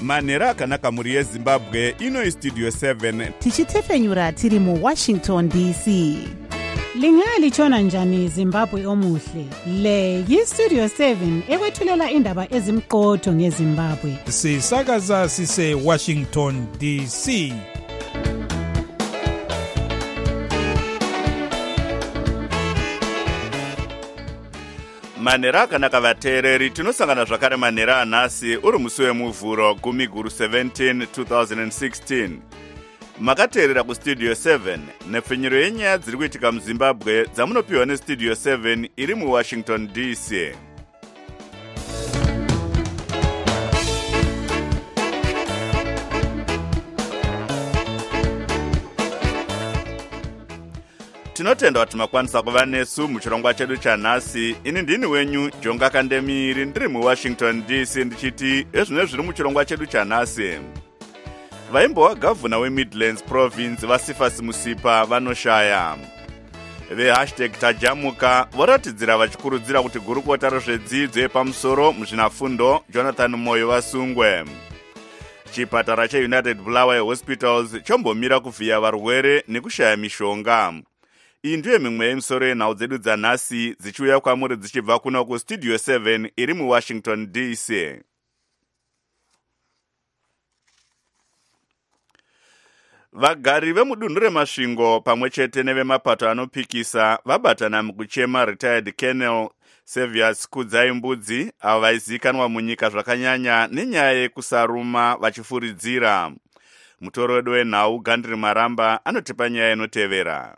manhero akanaka mhuri yezimbabwe. Ino istudio 7 tichitefenyura tiri muWashington DC. Lingalitshona njani Zimbabwe omuhle? Le yiStudio 7 ekwethulela indaba ezimqotho ngeZimbabwe. Sisakaza sise Washington DC. manhero akanaka vateereri, tinosangana zvakare manhero anhasi uri musi wemuvhuro 10/17 2016. Makateerera kustudio 7 nepfenyuro yenyaya dziri kuitika muZimbabwe dzamunopiwa nestudio 7 iri muWashington DC. Tinotenda kuti makwanisa kuva nesu muchirongwa chedu chanhasi. Ini ndini wenyu Jonga Kandemiri ndiri muWashington DC ndichiti ezvino zviri muchirongwa chedu chanhasi. Vaimbowa gavhuna weMidlands Province Vasifas Musipa vanoshaya. #tajamuka voratidzira vachikurudzira kuti gurukota rezvedzidzo yepamusoro muzvinafundo Jonathan Moyo vasungwe. Chipatara cheUnited Bulawayo Hospitals chombomira kuvhiya varwere nekushaya mishonga. Iyi ndiyo mimwe yemisoro yenhau dzedu dzanhasi dzichiuya kwamuri dzichibva kuno kustudio 7 iri muWashington DC. Vagari vemudunhu remasvingo pamwe chete nevemapato anopikisa vabatana mukuchema retired Colonel Sevius Kudzai Mbudzi avo vaizikanwa munyika zvakanyanya nenyaya yekusaruma vachifuridzira. Mutoro wedu wenhau Gandri Maramba anotipa nyaya inotevera.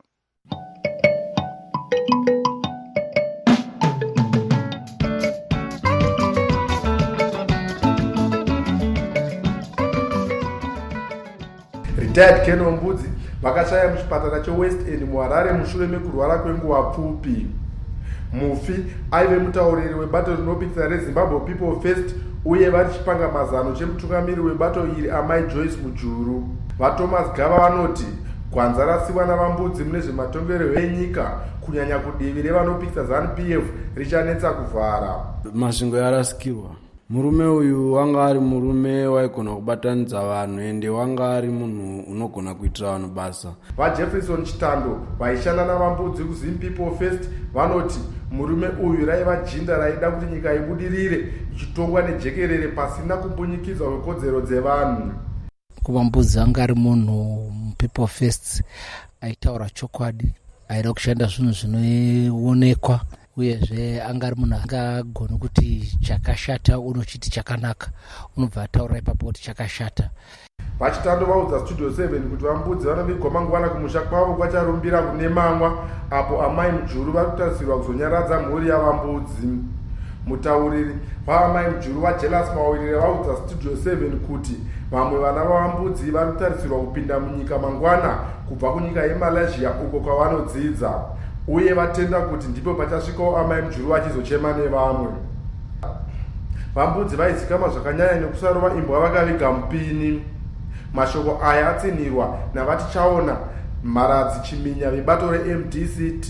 Retired Colonel Mbudzi vakashaya muchipatara cheWest End muHarare mushure mekurwara kwenguva pfupi. Mufi aive mutauriri webato rinopikisa reZimbabwe People First uye vari chipanga mazano chemutungamiri webato iri Amai Joyce Mujuru. VaThomas Gava vanoti gwanza rasiwa navambudzi mune zvematongero enyika kunyanya kudivi revanopikisa ZANU-PF richanetsa kuvhara. Masvingo yarasikirwa. Murume uyu wanga ari murume waigona kubatanidza vanhu ende wanga ari munhu unogona kuitira vanhu basa. VaJefferson Chitando vaishanda navambudzi kuZim-People First vanoti murume uyu raiva jinda raida kuti nyika ibudirire ichitongwa nejekerere pasina kumbunyikidzwa kwekodzero dzevanhu. Kuvambudzi anga ari munhu muPeople First aitaura chokwadi, aida kushanda zvinhu zvinoonekwa uyezve anga ari munhu angagona kuti chakashata unochiti chakanaka, unobva ataura ipapo kuti chakashata. Vachitando vaudza Studio 7 kuti vambudzi vanovigwa mangwana kumusha kwavo kwacharumbira kune mamwa apo Amai Mujuru vari kutarisirwa kuzonyaradza mhuri yavambudzi. Mutauriri waAmai Mujuru vaJelas Mawirire vaudza Studio 7 kuti vamwe vana vavambudzi vari kutarisirwa kupinda munyika mangwana kubva kunyika yeMalaysia uko kwavanodzidza, uye vatenda kuti ndipo pachasvikawo Amai Mujuru vachizochema nevamwe. Vambudzi vaizikama zvakanyanya nekusarova imbwa vakaviga mupini. Mashoko aya atsinirwa navatichaona Mharadzi Chiminya vebato reMDCT.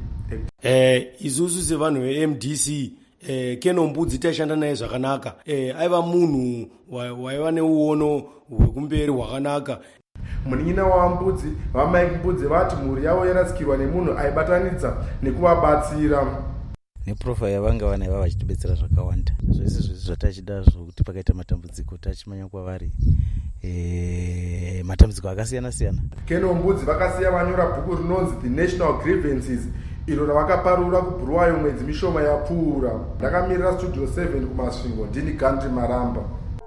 Isusu sevanhu veMDC Colonel Mbudzi taishanda naye zvakanaka. Aiva munhu waiva neuono hwekumberi hwakanaka. Munin'ina wavambudzi vaMike Mbudzi vati mhuri yavo yarasikirwa nemunhu aibatanidza nekuvabatsira. Neprofile yavanga vanayo vava vachitibetsera zvakawanda. Zvese zvatachida zvokuti pakaita matambudziko tachimanya kwavari matambudziko akasiyana siyana. Colonel Mbudzi vakasiya vanyora bhuku rinonzi The National Grievances iro ravakaparura kuBhuluwayo mwedzi mishoma yapfuura. Ndakamirira Studio 7 kumasvingo ndini Gandri Maramba.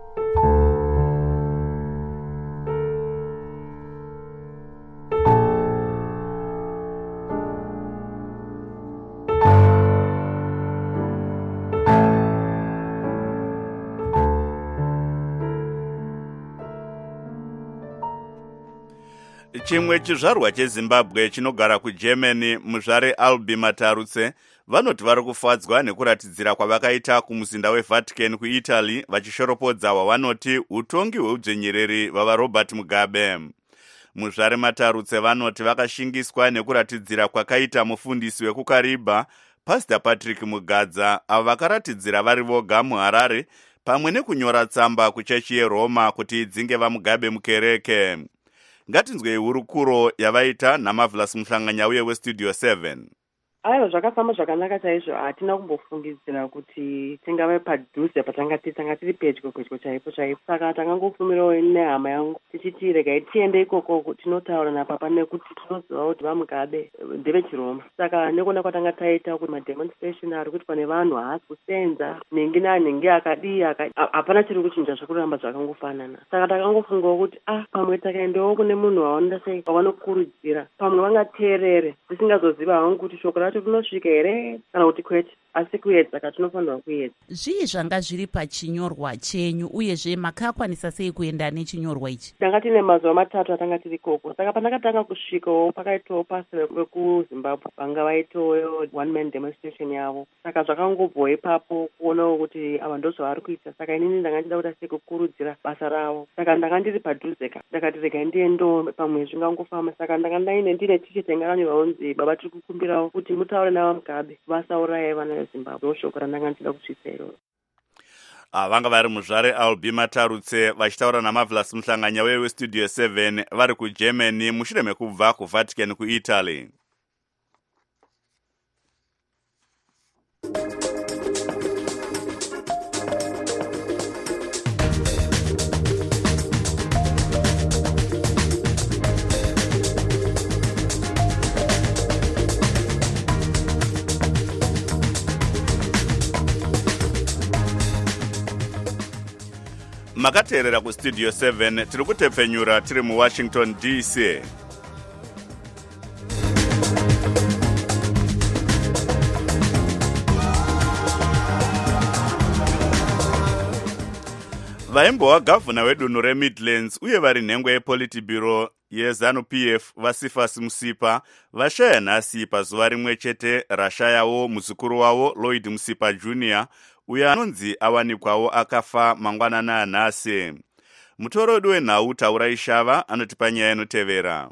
Chimwe chizvarwa cheZimbabwe chinogara kuGermany muzvare Albi Matarutse vanoti vari kufadzwa nekuratidzira kwavakaita kumuzinda weVatican kuItaly vachishoropodza wavanoti utongi hweudzvenyereri vavaRobert Mugabe. Muzvare Matarutse vanoti vakashingiswa nekuratidzira kwakaita mufundisi wekuKariba Pastor Patrick Mugadza avo vakaratidzira vari voga muHarare pamwe nekunyora tsamba kuchechi yeroma kuti idzinge vamugabe mukereke. Ngatinzwei hurukuro yavaita naMarvelous Muhlanganyauye weStudio 7. Aiwa, zvakafamba zvakanaka chaizvo. Hatina kumbofungidzira kuti tingave padhuze tanga tiri pedyo chaipo. Saka takangofumirawo nehama yangu tichiti regai tiende ikoko tinotaura napapa nekuti tinoziva kuti vamugabe ndevechiroma. Saka nekuona kwatanga taita kuti mademonstration ari kuti pane vanhu haasi kusenza nhengi nanhengi akadii hapana chiri kuchinja zvekuramba zvakangofanana. Saka takangofungawo kuti pamwe takaendawo kune munhu waonda sei wavanokurudzira pamwe vangateerere tisingazoziva hangu kuti shoko racho rinosvika here kana kuti kwete, asi kuedza katinofanirwa kuedza. Zvii zvanga zviri pachinyorwa chenyu uyezve makakwanisa sei kuenda nechinyorwa ichi? Tanga tine mazuva 3 atanga tiri ikoko. Saka pandakatanga kusvikawo pakaitawo pasi vekuZimbabwe vanga vaitawo one man demonstration yavo. Saka zvakangobvawo ipapo kuonawo kuti ava ndozvavari kuita. Saka inini ndanga ndida kuti asikukurudzira basa ravo. Saka ndanga ndiri padhuzeka ndakati regai ndiendewo pamwe zvingangofamba. Saka ndanga ndine ticheti yangakanyorwa kunzi baba tiri kukumbirawo kuti mutaure navamugabe vasauraye vana veZimbabwe. Shoko randanga ndida kusvitsa iroro. Vanga vari muzvare Albi Matarutse vachitaura naMarvelous Muhlanganyauye weStudio 7 vari kuGermany mushure mekubva kuVatican kuItaly. Makateerera kuStudio 7 tiri kutepfenyura tiri muWashington DC. Vaimbova gavhuna wedunhu reMidlands uye vari nhengo yePolitburo yeZanu-PF vaSifas Musipa vashaya nhasi pazuva rimwe chete rashayawo muzukuru wavo Lloyd Musipa Jr. uyo anonzi awanikwawo akafa mangwanana anhasi. Mutorodi wenhau Taurai Shava anotipa nyaya inotevera.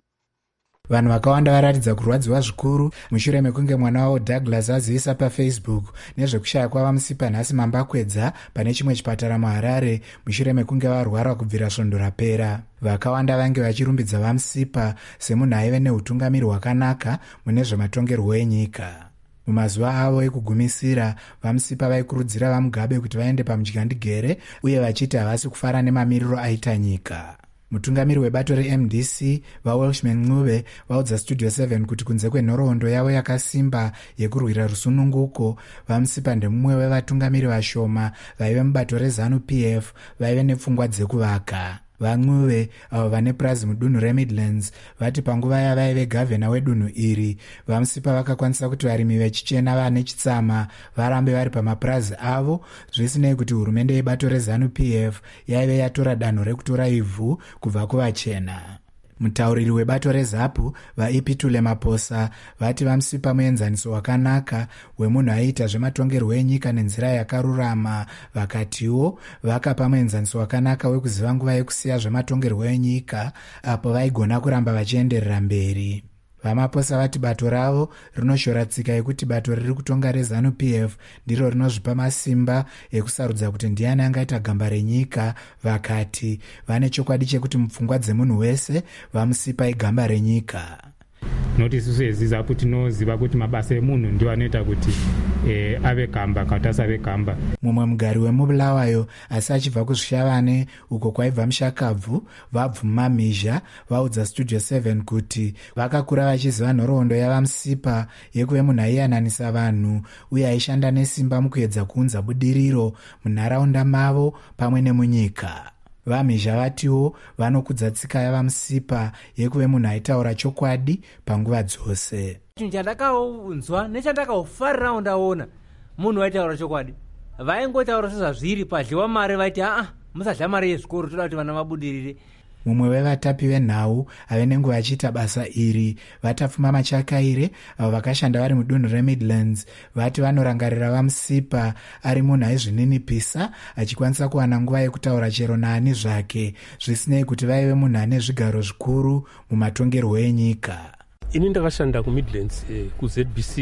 Vanhu vakawanda varatidza kurwadziwa zvikuru mushure mekunge mwana wavo Douglas aziisa paFacebook nezvekushaya kwavamusipa nhasi mambakwedza pane chimwe chipatara muHarare mushure mekunge varwara kubvira svondo rapera. Vakawanda vange vachirumbidza vamusipa semunhu aive neutungamiri hwakanaka mune zvematongerwo enyika. Mumazuva avo ekugumisira vamusipa vaikurudzira vamugabe kuti vaende pamudyandigere uye vachiti havasi kufara nemamiriro aita nyika. Mutungamiri webato reMDC vaWelshman Ncube vaudza Studio 7 kuti kunze kwenhoroondo yavo yakasimba yekurwira rusununguko, vamusipa ndemumwe wevatungamiri vashoma vaive mubato reZanu-PF vaive nepfungwa dzekuvaka. VaNcube avo vane purazi mudunhu reMidlands vati panguva yavaive gavhena wedunhu iri vamusipa vakakwanisa kuti varimi vechichena vane chitsama varambe vari pamapurazi avo, zvisinei kuti hurumende yebato reZanu-PF yaive yatora danho rekutora ivhu kubva kuvachena. Mutauriri webato reZAPU vaIpitule Maposa vati vamusipa muenzaniso wakanaka wemunhu aiita zvematongerwo enyika nenzira yakarurama. Vakatiwo vakapa muenzaniso wakanaka wekuziva nguva yekusiya zvematongerwo enyika apo vaigona kuramba vachienderera mberi. Vamaposa vati bato ravo rinoshora tsika yekuti bato riri kutonga reZanu-PF ndiro rinozvipa masimba ekusarudza kuti ndiani angaita gamba renyika. Vakati vane chokwadi chekuti mupfungwa dzemunhu wese vamusipa igamba renyika. Noti isusu eziZAPU tinoziva kuti mabasa emunhu ndiwo anoita kuti ave gamba kana kuti asave gamba. Mumwe mugari wemuBulawayo asi achibva kuzvishavane uko kwaibva mushakabvu vabvumamizha vaudza Studio 7 kuti vakakura vachiziva nhoroondo yavamusipa yekuve munhu aiyananisa vanhu uye aishanda nesimba mukuedza kuunza budiriro munharaunda mavo pamwe nemunyika. Vamizha vatiwo vanokudza tsika yavamusipa yekuve munhu aitaura chokwadi panguva dzose. Chinhu chandakaunzwa nechandakaufarira ndaona munhu waitaura chokwadi. Vaingotaura sezvazviri padliwa mari vaiti musadya mari yezvikoro toda kuti vana vabudirire. Mumwe wevatapi venhau ave nenguva achiita basa iri vatapfuma Machakaire avo vakashanda vari mudunhu reMidlands vati vanorangarira vamusipa ari munhu aizvininipisa achikwanisa kuwana nguva yekutaura chero naani zvake, zvisinei kuti vaive munhu ane zvigaro zvikuru mumatongerwo enyika. Ini ndakashanda kuMidlands kuZBC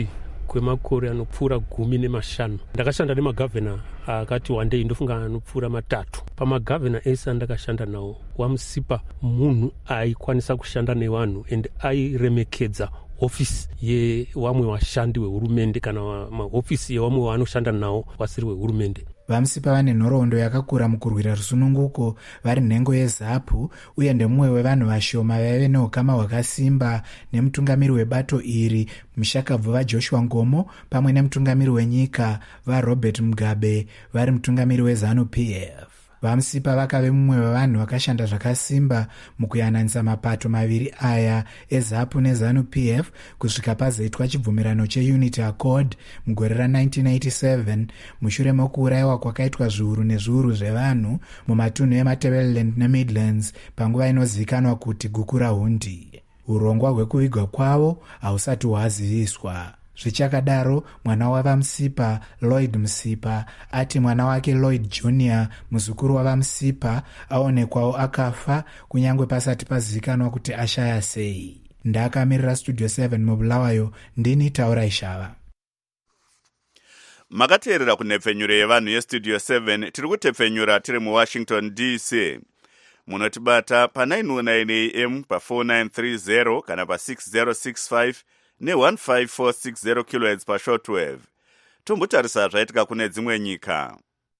kwemakore anopfuura 15. Ndakashanda nemagavhena akati wandei ndofunga anopfuura 3. Pamagavhena ese andakashanda nawo, Wamusipa munhu aikwanisa kushanda nevanhu and airemekedza ofisi yewamwe washandi wehurumende kana mahofisi yewamwe waanoshanda nawo wasiri wehurumende. Vamusipa vane nhoroondo yakakura mukurwira rusununguko, vari nhengo yeZAPU uye ndemumwe wevanhu vashoma vaive neukama hwakasimba nemutungamiri webato iri mushakabvu vaJoshua Ngomo pamwe nemutungamiri wenyika vaRobert Mugabe vari mutungamiri weZANU-PF. Vamusipa vakave mumwe wevanhu vakashanda zvakasimba mukuyananisa mapato maviri aya eZAPU neZANU-PF kusvika pazoitwa chibvumirano cheUnity Accord mugore ra1987 mushure mokuurayiwa kwakaitwa zviuru nezviuru zvevanhu mumatunhu eMatabeleland neMidlands panguva inozivikanwa kuti guku raHundi. Urongwa hwekuvigwa kwavo hausati hwaziviswa. Zvichakadaro, mwana wavamusipa Lloyd Musipa ati mwana wake Lloyd Jr. muzukuru wavamusipa aonekwawo akafa kunyangwe pasati pazivikanwa kuti ashaya sei. Ndakamirira Studio 7 muBulawayo, ndini Taura Ishava. Makateerera kunhepfenyuro yevanhu yeStudio 7 tiri kutepfenyura tiri muWashington DC. Munotibata pa909 AM pa4930 kana pa6065 ne15460 kHz pashortwave. Tombotarisa zvaitika kune dzimwe nyika.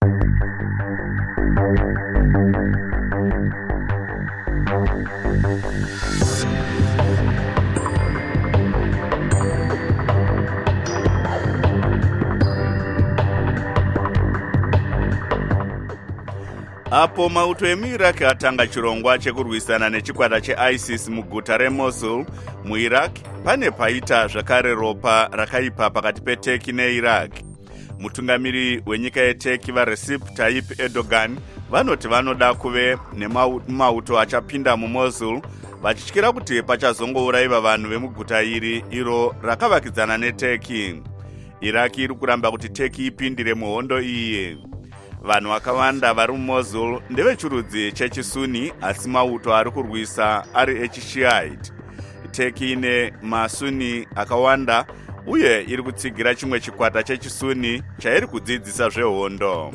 Apo mauto emuIraq atanga chirongwa chekurwisana nechikwata cheISIS muguta reMosul muIraq, pane paita zvakare ropa rakaipa pakati peTurkey neIraq. Mutungamiri wenyika yeTurkey vaRecep Tayyip Erdogan vanoti vanoda kuve nemauto achapinda muMosul vachityira kuti pachazongourayiwa vanhu vemuguta iri iro rakavakidzana neTurkey. Iraq iri kuramba kuti Turkey ipindire muhondo iyi. Vanhu vakawanda vari muMosul ndevechirudzi chechisuni asi mauto ari kurwisa ari echishiite. Turkey ine masuni akawanda uye iri kutsigira chimwe chikwata chechisuni chairi kudzidzisa zvehondo.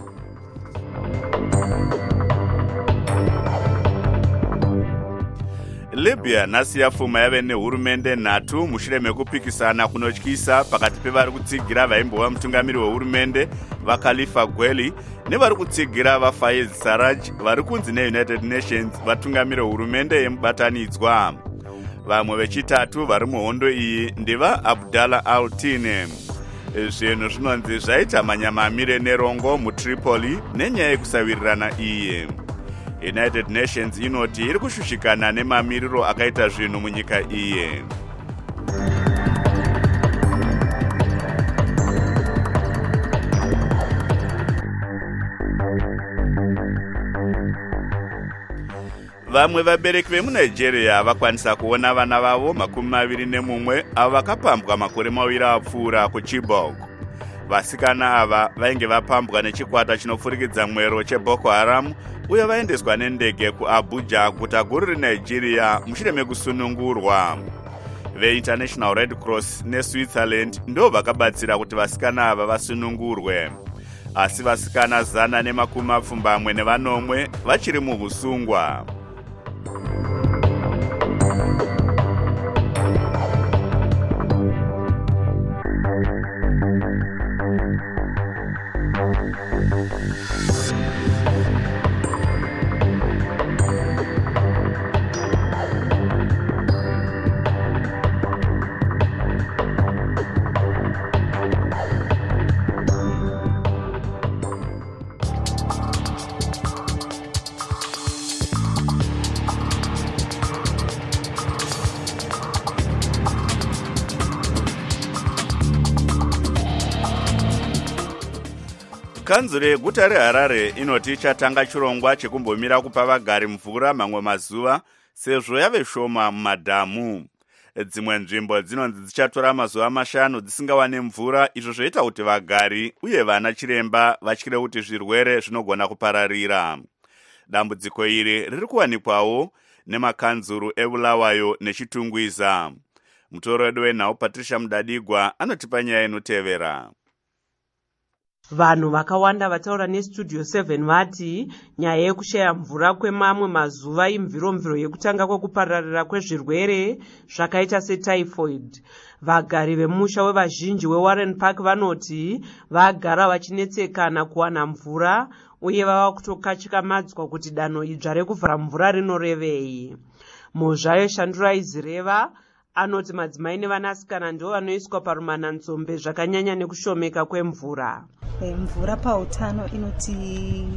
Libya nhasi yapfuma yave nehurumende nhatu mushure mekupikisana kunotyisa pakati pevari kutsigira vaimbova mutungamiri wehurumende vaKhalifa Gweli nevari kutsigira vaFayez Sarraj vari kunzi neUnited Nations vatungamiri wehurumende yemubatanidzwa. Vamwe vechitatu vari muhondo iyi ndiva Abdallah Al-Tine. Zvinhu zvinonzi zvaita manyamamire nerongo muTripoli nenyaya yekusawirirana iyi. United Nations inoti iri kushushikana nemamiriro akaita zvinhu munyika iyi. Vamwe vabereki vemuNigeria vakwanisa kuona vana vavo 21 avo vakapambwa makore maviri apfuura kuChibok. Vasikana ava vainge vapambwa nechikwata chinofurikidza mwero cheBoko Haram uye vaendeswa nendege kuAbuja, guta guru reNigeria, mushure mekusunungurwa. VeInternational Red Cross neSwitzerland ndo vakabatsira kuti vasikana ava vasunungurwe. Asi vasikana 120 vachiri muhusungwa. Kanzuro yeguta reHarare inoti ichatanga chirongwa chekumbomira kupa vagari mvura mamwe mazuva sezvo yave shoma mumadhamu. Dzimwe nzvimbo dzinonzi dzichatora mazuva 5 dzisingawane mvura, izvo zvoita kuti vagari uye vana chiremba vatyire kuti zvirwere zvinogona kupararira. Dambudziko iri riri kuwanikwawo nemakanzuru eBulawayo neChitungwiza. Mutori wedu wenhau Patricia Mudadigwa anotipa nyaya inotevera. Vanhu vakawanda vataura nestudio 7 vati nyaya yekushaya mvura kwemamwe mazuva imviromviro yekutanga kwekupararira kwezvirwere zvakaita setyphoid. Vagari vemusha wevazhinji weWarren Park vanoti vagara vachinetsekana kuwana mvura uye vava kutokachikamadziwa kuti danho idzva rekuvhara mvura rinorevei. Muzvayo Shandura Izireva anoti madzimai nevanasikana ndivo vanoiswa parumananzombe zvakanyanya nekushomeka kwemvura. Mvura pautano inoti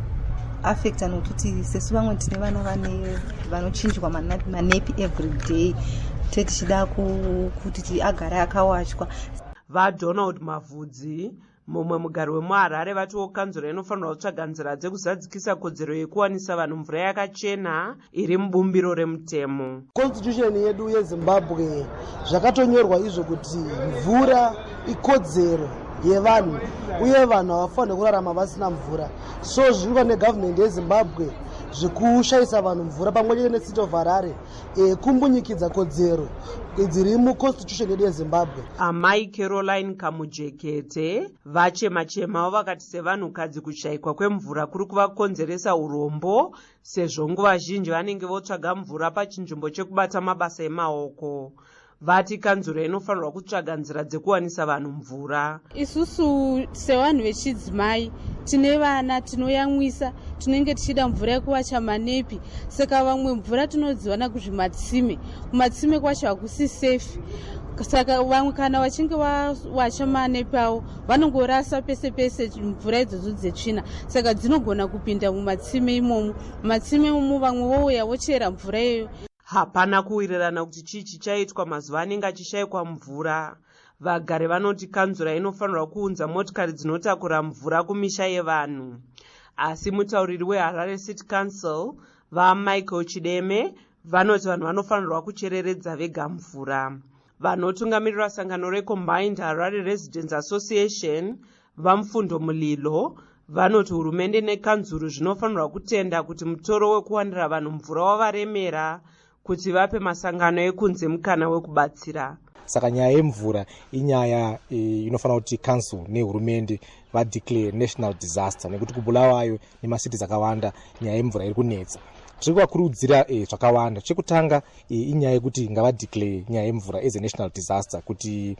affecta nokuti sesu vamwe tine vana vanochinjwa manepi every day tichida kuti agare akawachwa. VaDonald Mavhudzi mumwe mugari wemuHarare vatiwo kanzuro inofanirwa kutsvaga nzira dzekuzadzikisa kodzero yekuwanisa vanhu mvura yakachena iri mubumbiro remutemo. Constitution yedu yeZimbabwe zvakatonyorwa izvo kuti mvura ikodzero yevanhu uye vanhu havafaniri kurarama vasina mvura. So zvinoitwa negovernment yeZimbabwe zvekushayisa vanhu mvura pamwe chete necity of Harare kumbunyikidza kodzero dziri muconstitution yedu yeZimbabwe. Amai Caroline Kamujekete vachema-chemawo vakati sevanhukadzi kushayikwa kwemvura kuri kuvakonzeresa urombo sezvo nguva zhinji vanenge votsvaga mvura pachinzvimbo chekubata mabasa emaoko. Vati kanzuro inofanirwa kutsvaga nzira dzekuwanisa vanhu mvura. Isusu sevanhu vechidzimai tine vana tinoyamwisa, tinenge tichida mvura yekuwacha manepi, saka vamwe mvura tinodziwana kuzvimatsime. Kumatsime kwacho hakusi safe. Saka vamwe kana vachinge vawacha manepi avo vanongorasa pese pese mvura idzodzo dzetsvina, saka dzinogona kupinda mumatsime imomo. Mumatsime imomo vamwe vouya vochera mvura iyoyo. Hapana kuwirirana kuti chii chichaitwa mazuva anenge achishayikwa mvura. Vagari vanoti kanzura inofanirwa kuunza motikari dzinotakura mvura kumisha yevanhu. Asi mutauriri weHarare City Council vaMichael Chideme vanoti vanhu vanofanirwa kuchereredza vega mvura. Vanotungamirira sangano reCombined Harare Residents Association vaMufundo Mulilo vanoti hurumende nekanzuru zvinofanirwa kutenda kuti mutoro wekuwanira vanhu mvura wavaremera kuti vape masangano ekunze mukana wekubatsira. Saka nyaya yemvura inyaya inofanira kuti council nehurumende vadeclare national disaster nekuti kubulawayo nemasities akawanda nyaya yemvura iri kunetsa. Tiri kuvakurudzira zvakawanda. Chekutanga inyaya yekuti ngavadeclare nyaya yemvura as a national disaster kuti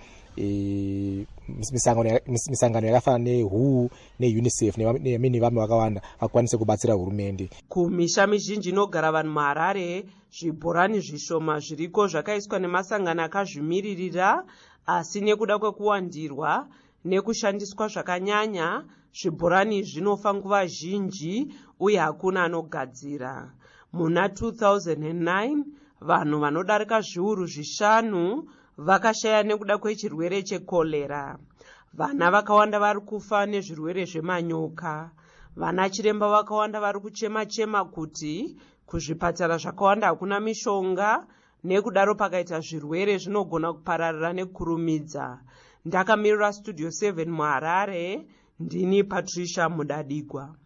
misangano yakafanana neWHO neUNICEF nevamwe vakawanda vakwanise kubatsira hurumende. Kumisha mizhinji inogara vanhu muHarare zvibhorani zvishoma zviriko zvakaiswa nemasangano akazvimiririra, asi nekuda kwekuwandirwa nekushandiswa zvakanyanya zvibhorani zvinofa nguva zhinji uye hakuna anogadzira. Muna 2009 vanhu vanodarika zviuru 5 vakashaya nekuda kwechirwere chekolera. Vana vakawanda vari kufa nezvirwere zvemanyoka. Vana chiremba vakawanda vari kuchema-chema kuti kuzvipatara zvakawanda hakuna mishonga, nekudaro pakaita zvirwere zvinogona kupararira nekurumidza. Ndakamirira Studio 7 muHarare, ndini Patricia Mudadigwa.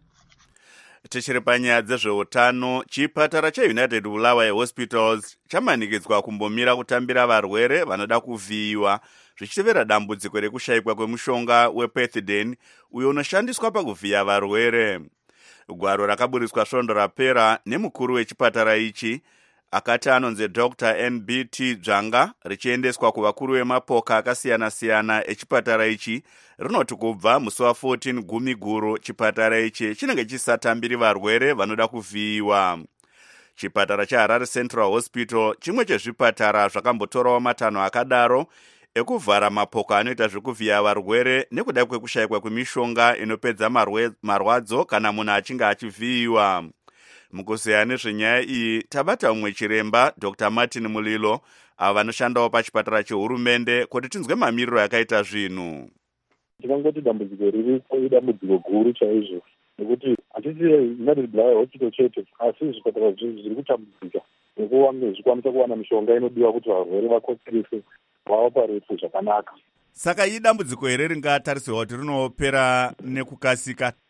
Tichiri panyaya dzezveutano, chipatara cheUnited Bulawayo Hospitals chamanikidzwa kumbomira kutambira varwere vanoda kuvhiyiwa zvichitevera dambudziko rekushayikwa kwemushonga wepethidine uyo unoshandiswa pakuvhiya varwere. Gwaro rakaburiswa svondo rapera nemukuru wechipatara ichi akati anonzi Dr. NBT Dzvanga richiendeswa kuvakuru vemapoka akasiyana-siyana echipatara ichi rinoti kubva musi wa14 Gumiguru chipatara ichi chinenge chisatambiri varwere vanoda kuvhiyiwa. Chipatara chaHarare Central Hospital chimwe chezvipatara zvakambotorawo matanho akadaro ekuvhara mapoka anoita zvekuvhiya varwere nekuda kwekushayikwa kwemishonga inopedza marwadzo kana munhu achinge achivhiyiwa. Mukuzeya nezvenyaya iyi tabata umwe chiremba Dr. Martin Mulilo ava vanoshandawo pachipatara chehurumende kuti tinzwe mamiriro yakaita zvinhu. Tikangoti dambudziko riripo idambudziko guru chaizvo nekuti hatisi United Bulawayo Hospital chete asi zvipatara zviri kutambudzika nekuwange zvikwanisa kuwana mishonga inodiwa kuti varwere vakotsirise vaoparetwe zvakanaka. Saka idambudziko here ringatarisirwa kuti rinopera nekukasika?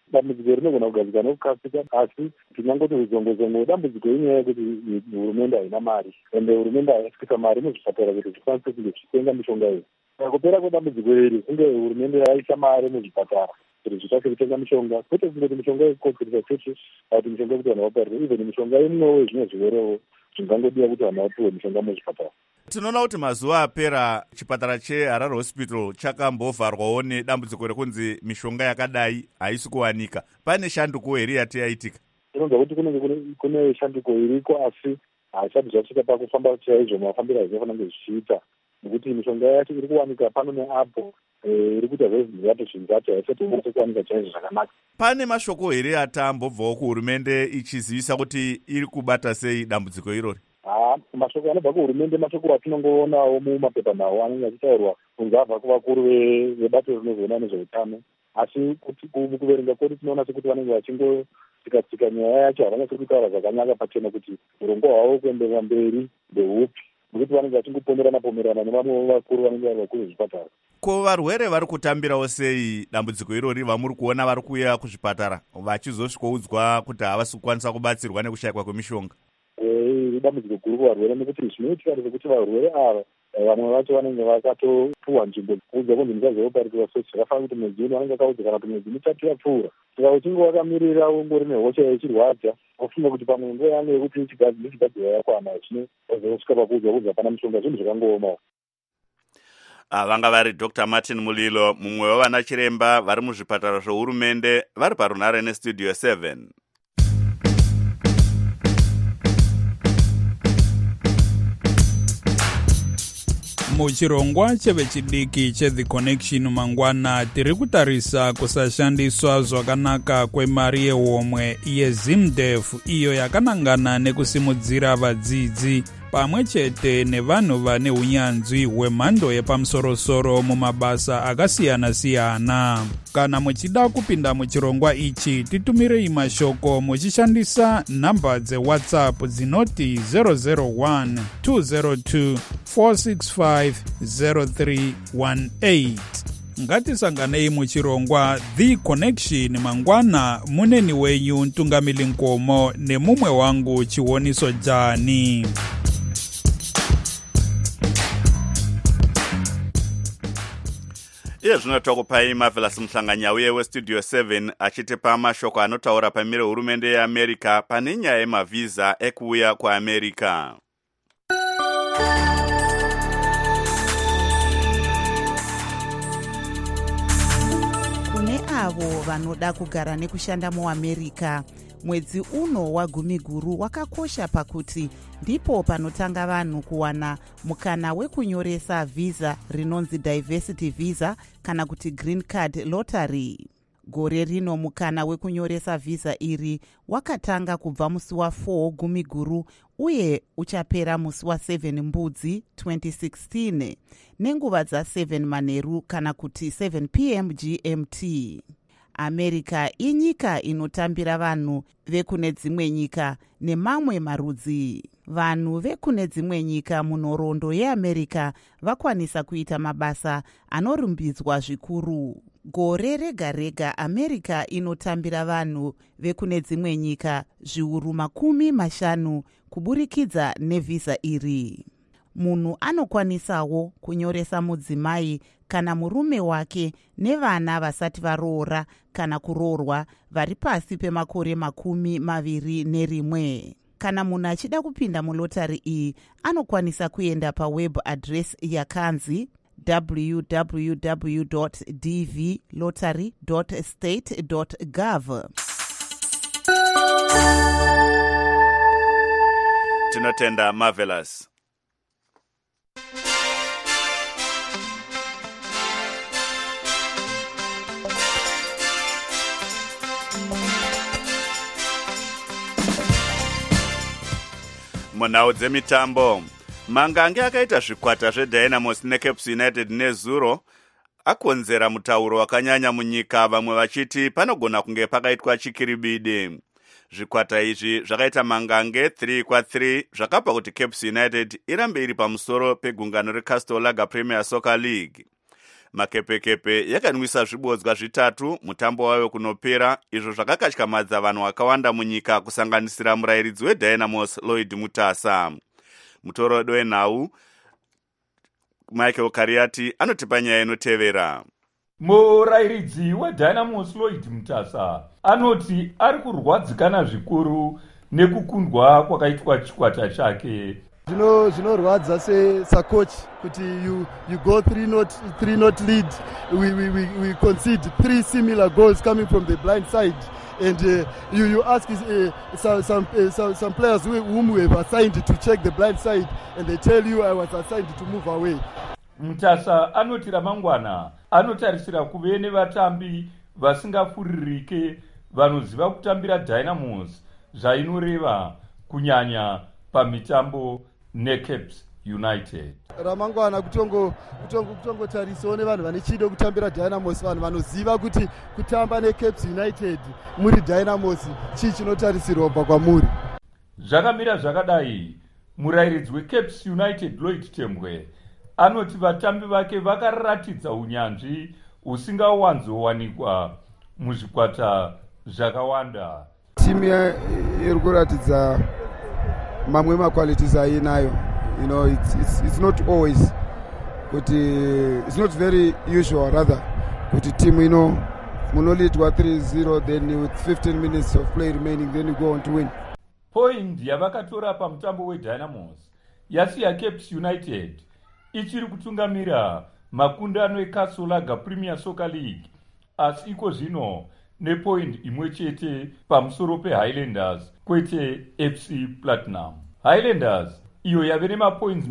dambudziko rinogona kugadzika nekukasika, asi tinangoti uzongozongo dambudziko inyaya yekuti hurumende haina mari, ende hurumende haisvisa mari muzvipatara kuti zvikwanise kunge zvichitenga mishonga iyi. Kupera kwedambudziko iri kunge hurumende yaisa mari muzvipatara kuti zvitsvake kutenga mishonga, kwete kungoti mishonga ikodzeresa chete kuti mishonga yekuti vanhu vaparire, even mishonga inowo zvimwe zviwerewo zvingangodiwa kuti vanhu vapiwe mishonga muzvipatara. Tinoona kuti mazuva apera chipatara cheHarare Hospital chakambovharwawo nedambudziko rekunzi mishonga yakadai haisi kuwanika. Pane shanduko here yati yaitika? Tinonzwa kuti kune shanduko iriko, asi haisati zvasvika pakufamba chaizvo mafambiro azvinofana kunge zvichiita, nekuti mishonga yacho iri kuwanika pano neapo, iri kuita zvezvizato zvinzato haisati ikwanise kuwanika chaizvo zvakanaka. Pane mashoko here atambobvawo kuhurumende ichizivisa kuti iri kubata sei dambudziko irori? Mashoko anobva kuhurumende mashoko atinongoonawo mumapepa nawo anenge achitaurwa kunze abva kuvakuru vebato rinozoona nezveutano, asi kuverenga kwedu tinoona sekuti vanenge vachingosika nyaya yacho, havanyasi kutaura zvakanaka pachena kuti urongwa hwavo kuenderera mberi ndeupi, nekuti vanenge vachingopomerana nevamwe vakuru vanenge vari vakuru vezvipatara. Ko varwere vari kutambirawo sei dambudziko irori vamuri kuona vari kuuya kuzvipatara vachizosvikoudzwa kuti havasi kukwanisa kubatsirwa nekushayikwa kwemishonga? Dambudziko guru kuvarwere nekuti zvinoitika ndezvekuti varwere ava vamwe vacho vanenge vakatopuwa nzvimbo kuudza kunzi musazoparikirwa sosi, zvakafanira kuti mwedzi uno vanenge vakaudza kana kuti mwedzi mitatu yapfuura. Saka uchinge wakamirira ungori nehosha ichirwadza, wafunga kuti pamwe nguva yangu yekuti ichigadzirwa yakwana, zvinozosvika pakuudzwa kuti hapana mishonga, zvinhu zvakangoomawo. Vanga vari Dr. Martin Mulilo, mumwe wavana chiremba vari muzvipatara zvohurumende, vari parunare nestudio 7. Muchirongwa chevechidiki cheThe Connection mangwana tiri kutarisa kusashandiswa zvakanaka kwemari yehomwe yeZimDef iyo yakanangana nekusimudzira vadzidzi pamwe chete nevanhu vane unyanzvi hwemhando yepamusorosoro mumabasa akasiyana-siyana. Kana muchida kupinda muchirongwa ichi, titumirei mashoko muchishandisa nhamba dzeWhatsApp dzinoti 001 202 465 0318. Ngatisanganei muchirongwa The Connection mangwana. Muneni wenyu Ntungamili Nkomo nemumwe wangu Chiwoniso Jani. Iye zvino takupai Marvelous Mhlanganyauye westudio 7 achitipa mashoko anotaura pamire hurumende yeAmerica pane nyaya yemavhiza ekuuya kuAmerica. Kune avo vanoda kugara nekushanda muAmerica, mwedzi uno wagumiguru wakakosha pakuti ndipo panotanga vanhu kuwana mukana wekunyoresa visa rinonzi diversity visa kana kuti green card lottery. Gore rino mukana wekunyoresa visa iri wakatanga kubva musi wa4 gumiguru uye uchapera musi wa7 mbudzi 2016 nenguva dza7 manheru kana kuti 7 p.m. GMT. America inyika inotambira vanhu vekune dzimwe nyika nemamwe marudzi. Vanhu vekune dzimwe nyika munhoroondo yeAmerica vakwanisa kuita mabasa anorumbidzwa zvikuru. Gore rega rega America inotambira vanhu vekune dzimwe nyika zviuru 50 kuburikidza nevisa iri. Munhu anokwanisawo kunyoresa mudzimai kana murume wake nevana vasati varoora kana kuroorwa vari pasi pemakore 21. Kana munhu achida kupinda mulotari iyi anokwanisa kuenda paweb address yakanzi www.dvlottery.state.gov. Tinotenda Marvelous. Munhau dzemitambo, Mangange akaita zvikwata zveDynamos neCaps United nezuro akonzera mutauro wakanyanya munyika, vamwe vachiti panogona kunge pakaitwa chikiribidi. Zvikwata izvi zvakaita Mangange 3-3 zvakapa kuti Caps United irambe iri pamusoro pegungano reCastle Lager Premier Soccer League. Makepekepe yakanwisa zvibodzwa zvitatu mutambo wayo kunopera, izvo zvakakatyamadza vanhu vakawanda munyika kusanganisira murayiridzi weDynamos Lloyd Mutasa. Mutorodo wenhau Michael Kariati anotipa nyaya inotevera. Murayiridzi weDynamos Lloyd Mutasa anoti ari kurwadzikana zvikuru nekukundwa kwakaitwa chikwata chake. Zvinorwadza sacoach kuti you go 3-0 lead, we concede 3 similar goals coming from the blind side, and you ask some players whom we have assigned to check the blind side, and they tell you I was assigned to move away. Mutasa anoti ramangwana anotarisira kuve nevatambi vasingafuririke vanoziva kutambira Dynamos zvainoreva kunyanya pamitambo neCaps United. Ramangwana kutongotarisawo nevanhu vane chido kutambira Dynamos, vanhu vanoziva kuti kutamba neCaps United muri Dynamos chii chinotarisirwa kubva kwamuri. Zvakamira zvakadai, murayiridzi weCaps United Lloyd Tembwe anoti vatambi vake vakaratidza unyanzvi husingawanzowanikwa muzvikwata zvakawanda. Timu iri kuratidza mamwe maqualities ainayo. You know, it's not always, but it's not very usual rather. Kuti team munolidwa 3-0, then with 15 minutes of play remaining, then you go on to win. Point yavakatora pamutambo weDynamos yasiya Caps United ichiri kutungamira makundano eKasolaga Premier Soccer League, asi iko zvino nepoint imwe chete pamusoro peHighlanders kwete FC Platinum. Highlanders iyo yave nemapoints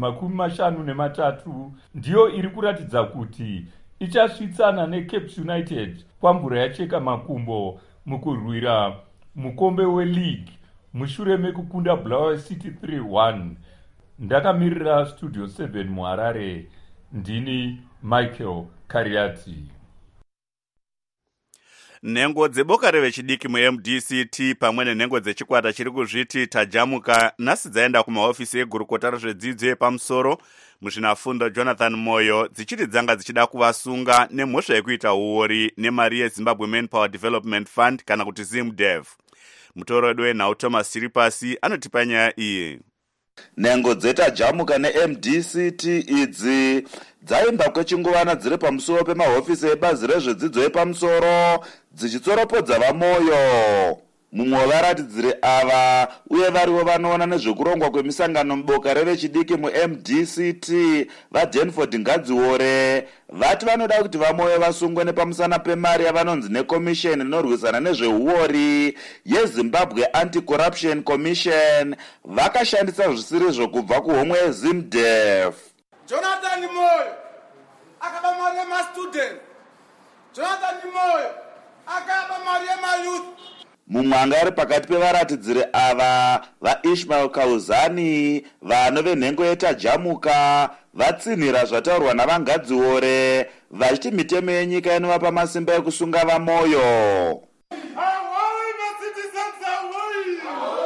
53 ndiyo iri kuratidza kuti ichasvitsana neCaps United kwamvura yacheka makumbo mukurwira mukombe weLeague mushure mekukunda Bulawayo City 3-1. Ndakamirira Studio 7 muHarare, ndini Michael Kariati. Nhengo dzeboka revechidiki muMDCT pamwe nenhengo dzechikwata chiri kuzviti tajamuka nhasi dzaenda kumahofisi egurukota rezvedzidzo yepamusoro muzvinafundo Jonathan Moyo dzichiti dzanga dzichida kuvasunga nemhosva yekuita uori nemari yeZimbabwe Manpower Development Fund kana kuti ZimDev. Mutorodo wenhau Thomas Chiripasi anotipa nyaya iyi. Nhengo dzetajamuka neMDCT idzi dzaimba kwechinguvana dziri pamusoro pemahofisi ebazi rezvedzidzo yepamusoro dzichitsoropodza vamoyo. Mumwe wevaratidziri ava uye varivo vanoona nezvekurongwa kwemisangano muboka revechidiki muMDCT vaDenford Ngadziore vati vanoda kuti vamoyo vasungwe nepamusana pemari yavanonzi nekomisheni inorwisana nezveuori yeZimbabwe Anti-Corruption Commission vakashandisa zvisiri zvokubva kuhomwe yeZimDev. Jonathan Moyo akaba mari yemastudent, Jonathan Moyo akaba mari yemayouth. Mumwe anga ari pakati pevaratidziri ava vaIshmael Kauzani vanove nhengo yetajamuka vatsinhira zvataurwa navangadziore vachiti mitemo yenyika inovapa masimba ekusunga vamoyo. Ahoi macitizens, ahoi!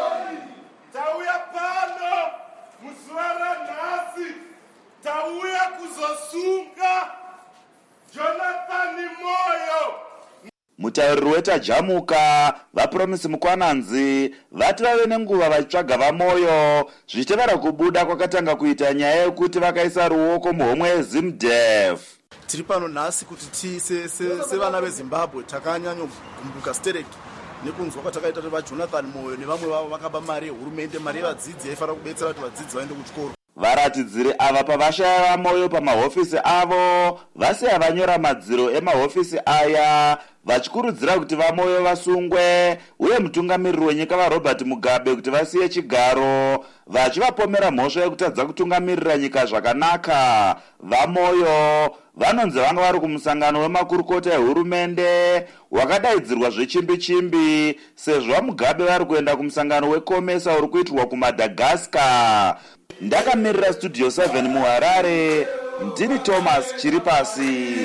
Tauya pano muzuva ranhasi, tauya kuzosunga Jonathan Moyo. Mutauriri wetajamuka vaPromisi Mukwananzi vati vave nenguva vachitsvaga vamoyo zvichitevera kubuda kwakatanga kuita nyaya yekuti vakaisa ruoko muhomwe yeZimDev. Tiri pano nhasi kuti sevana veZimbabwe takanyanya kugumbuka stereki nekunzwa kwatakaita vaJonathan Moyo nevamwe vavo vakaba mari yehurumende, mari yevadzidzi yaifanira kubetsera kuti vadzidzi vaende kuchikoro. Varatidziri ava pavashaya vamoyo pamahofisi avo vasiya vanyora madziro emahofisi aya vachikurudzira kuti vamoyo vasungwe uye mutungamiriri wenyika vaRobert Mugabe kuti vasiye chigaro vachivapomera mhosva yekutadza kutungamirira nyika zvakanaka. Vamoyo vanonzi vanga vari kumusangano wemakurukota ehurumende wakadaidzirwa zvechimbi-chimbi sezvo vaMugabe vari kuenda kumusangano weCOMESA uri kuitirwa kuMadagascar. Ndakamirira Studio 7 muHarare, ndini Thomas Chiripasi.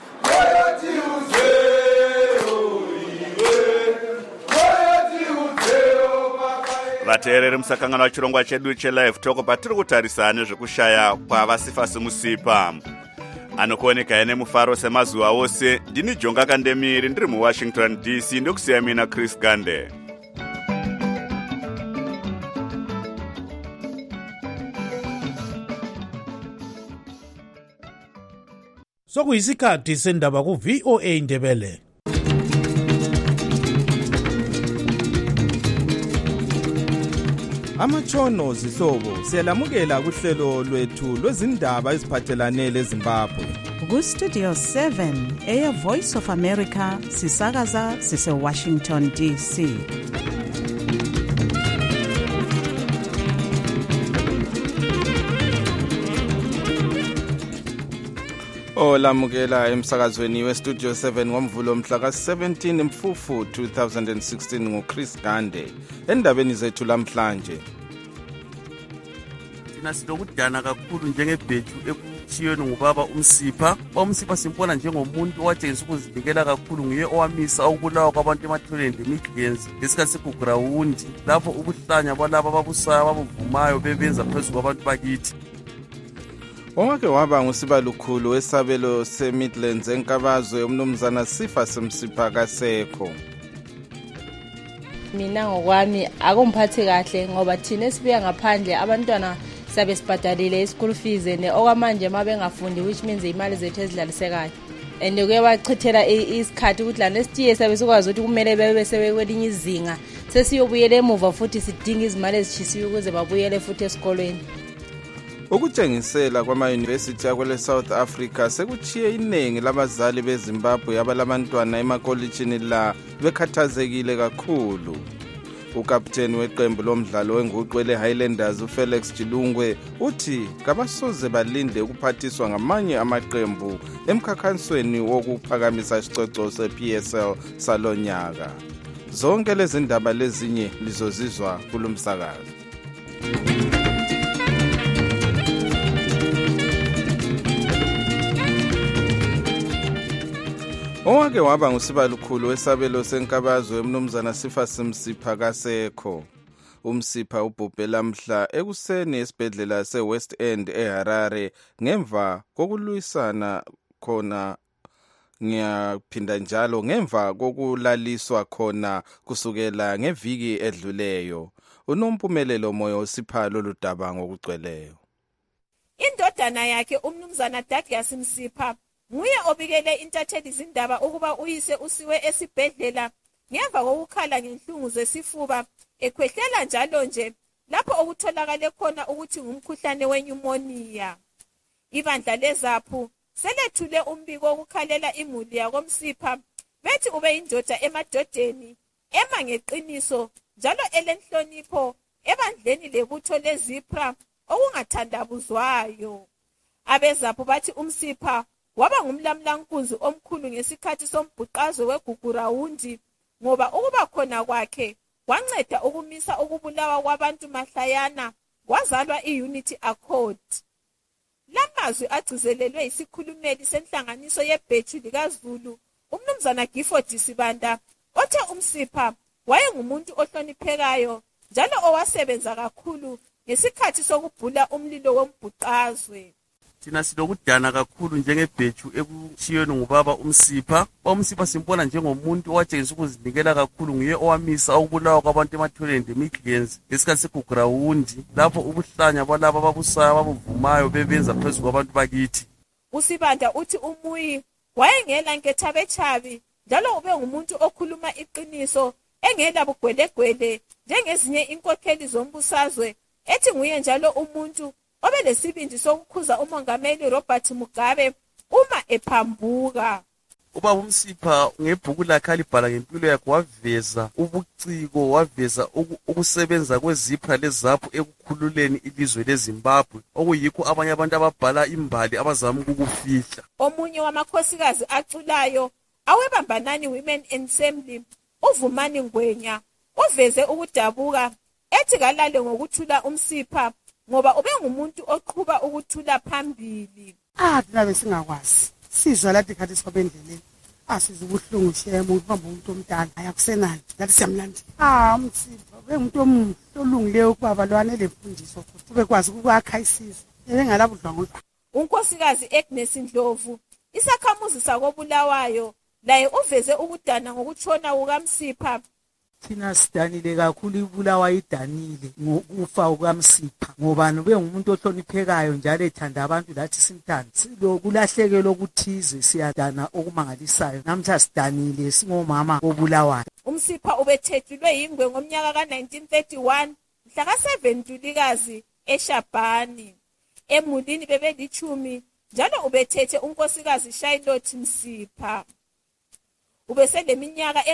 Vateereri musakangana wachirongwa chedu cheLive Talk patiri kutarisa nezvekushaya kwavasifasi musipa. anokuoneka nemufaro semazuva ose. Ndini Jonga Kandemiri ndiri muWashington DC ndokusiya mina Chris Gande. Sokuyisikhathi sendaba ku VOA Ndebele. Amatshono zihlobo siyalamukela kuhlelo lwethu lwezindaba eziphathelane leZimbabwe. Ku Studio 7 eya Voice of America sisakaza sise Washington DC. Olamukela emsakazweni weStudio 7 ngomvulo mhla ka-17 Mfufu 2016 nguChris Gande. Endabeni zethu lamhlanje. Thina silokudana kakhulu njengebhethu ekuthiyweni ngubaba uMsipha. UMsipha simpona njengomuntu owatshengisa ukuzinikela kakhulu, nguye owamisa ukubulawa kwabantu ematholeni lemidlenzi ngesikhathi sekugrawundi lapho ubuhlanya balabo ababusayo ababuvumayo bebenza phezu kwabantu bakithi. Owake waba ngusibalukhulu wesabelo seMidlands enkabazwe umnumzana Sifa Semsipha kasekho. Mina ngokwami akumphathi kahle ngoba thina sibuya ngaphandle abantwana sabe sibhadalile ischool fees okwamanje mabengafundi, which means imali zethu ezidlalisekayo and kuye wachithela isikhathi ukuthi lana esitiye sabe sikwazi ukuthi kumele bebe sebekwelinye izinga sesiyobuyela emuva futhi sidinga izimali ezishisiwe ukuze babuyele futhi esikolweni. Ukutshengisela kwama-university akwele South Africa sekuchiye iningi labazali beZimbabwe abalabantwana emakolitshini la bekhathazekile kakhulu. Ukapteni weqembu lomdlalo wenguqu ele-Highlanders uFelix Chilungwe uthi kabasoze balinde ukuphathiswa ngamanye amaqembu emkhakhansweni wokuphakamisa isicoco se-PSL salonyaka. Zonke lezi ndaba lezinye lizozizwa kulumsakazo. Owake waba ngusibalukhulu wesabelo senkabazwe umnumzana Sifa Semsipha kasekho. UMsipha ubhubhela mhla ekuseni esibhedlela seWest End eHarare ngemva kokulwisana khona ngiyaphinda njalo ngemva kokulaliswa khona kusukela ngeviki edluleyo. Unompumelelo moyo uSipha loludaba ngokugcweleyo. Indodana yakhe umnumzana Douglas Msipha nguye obikele intatheli izindaba ukuba uyise usiwe esibhedlela ngemva kokukhala ngenhlungu zesifuba ekhwehlela njalo nje lapho okutholakale khona ukuthi ngumkhuhlane wenyumoniya. Ibandla leZAPHU selethule umbiko wokukhalela imuli yakoMsipha bethi ube indoda emadodeni ema ngeqiniso njalo elenhlonipho ebandleni lebutho leZIPRA okungathandabuzwayo. AbeZAPHU bathi uMsipha waba ngumlamlankunzi omkhulu ngesikhathi sombhuqazwe weGugurawundi ngoba ukuba khona kwakhe wanceda ukumisa ukubulawa kwabantu mahlayana kwazalwa iUnity Accord. Lamazwi agcizelelwe isikhulumeli senhlanganiso yebhethu likaZulu umnumzana Gifford Sibanda othe uMsipha wayengumuntu ohloniphekayo njalo owasebenza kakhulu ngesikhathi sokubhula umlilo wombhuqazwe. Thina silokudana kakhulu njengebhethu ekuthiyweni ngubaba uMsipha. UMsipha simpona njengomuntu owatshengisa ukuzinikela kakhulu, nguye owamisa ukubulawa kwabantu ematholeni lemidlenzi ngesikhathi segugrawundi lapho ubuhlanya balabo ababusayo ababuvumayo bebenza phezu kwabantu bakithi. uSibanda uthi umuyi wayengela nkethabechabi njalo ube ngumuntu okhuluma iqiniso engela bugwelegwele njengezinye inkokheli zombusazwe, ethi nguye njalo umuntu obelesibindi sokukhuza umongameli Robert Mugabe uma ephambuka. Ubaba uMsipha ngebhuku lakhe alibhala ngempilo yakhe waveza ubuciko, waveza ukusebenza kweZIPRA leZAPHU ekukhululeni ilizwe leZimbabwe okuyikho abanye abantu ababhala imbali abazama ukukufihla. Omunye wamakhosikazi aculayo awebambanani Women Ensemble uVumani Ngwenya uveze ukudabuka ethi kalale ngokuthula uMsipha ngoba ube ngumuntu oqhuba ukuthula phambili. Thina besingakwazi sizwa lathi khathi sibendleleni asiza ubuhlungu shemo ukuhamba umuntu omdala ayakusenani lathi siyamlandela. uMsipha bengumuntu omuhle olungileyo ukuba balwane lemfundiso futhi bekwazi ukwakha isizwe ebengalabudlwangudlwa. unkosikazi Agnes Ndlovu, isakhamuzi sakobulawayo, laye uveze ukudana ngokutshona kukaMsipha. Thina sidanile kakhulu, ibulawayo idanile ngokufa kukaMsipha ngoba bengumuntu ohloniphekayo njalo ethanda abantu lathi simthanda. Kulahlekelwa okuthize, siyadana okumangalisayo. Namhla sidanile singomama obulawayo. uMsipha ubethethulwe yingwe ngomnyaka ka-1931 mhla ka-7 Ntulikazi eShabhani. Emulini bebelithumi njalo ubethethe unkosikazi Charlotte Msipha. Ubeseleminyaka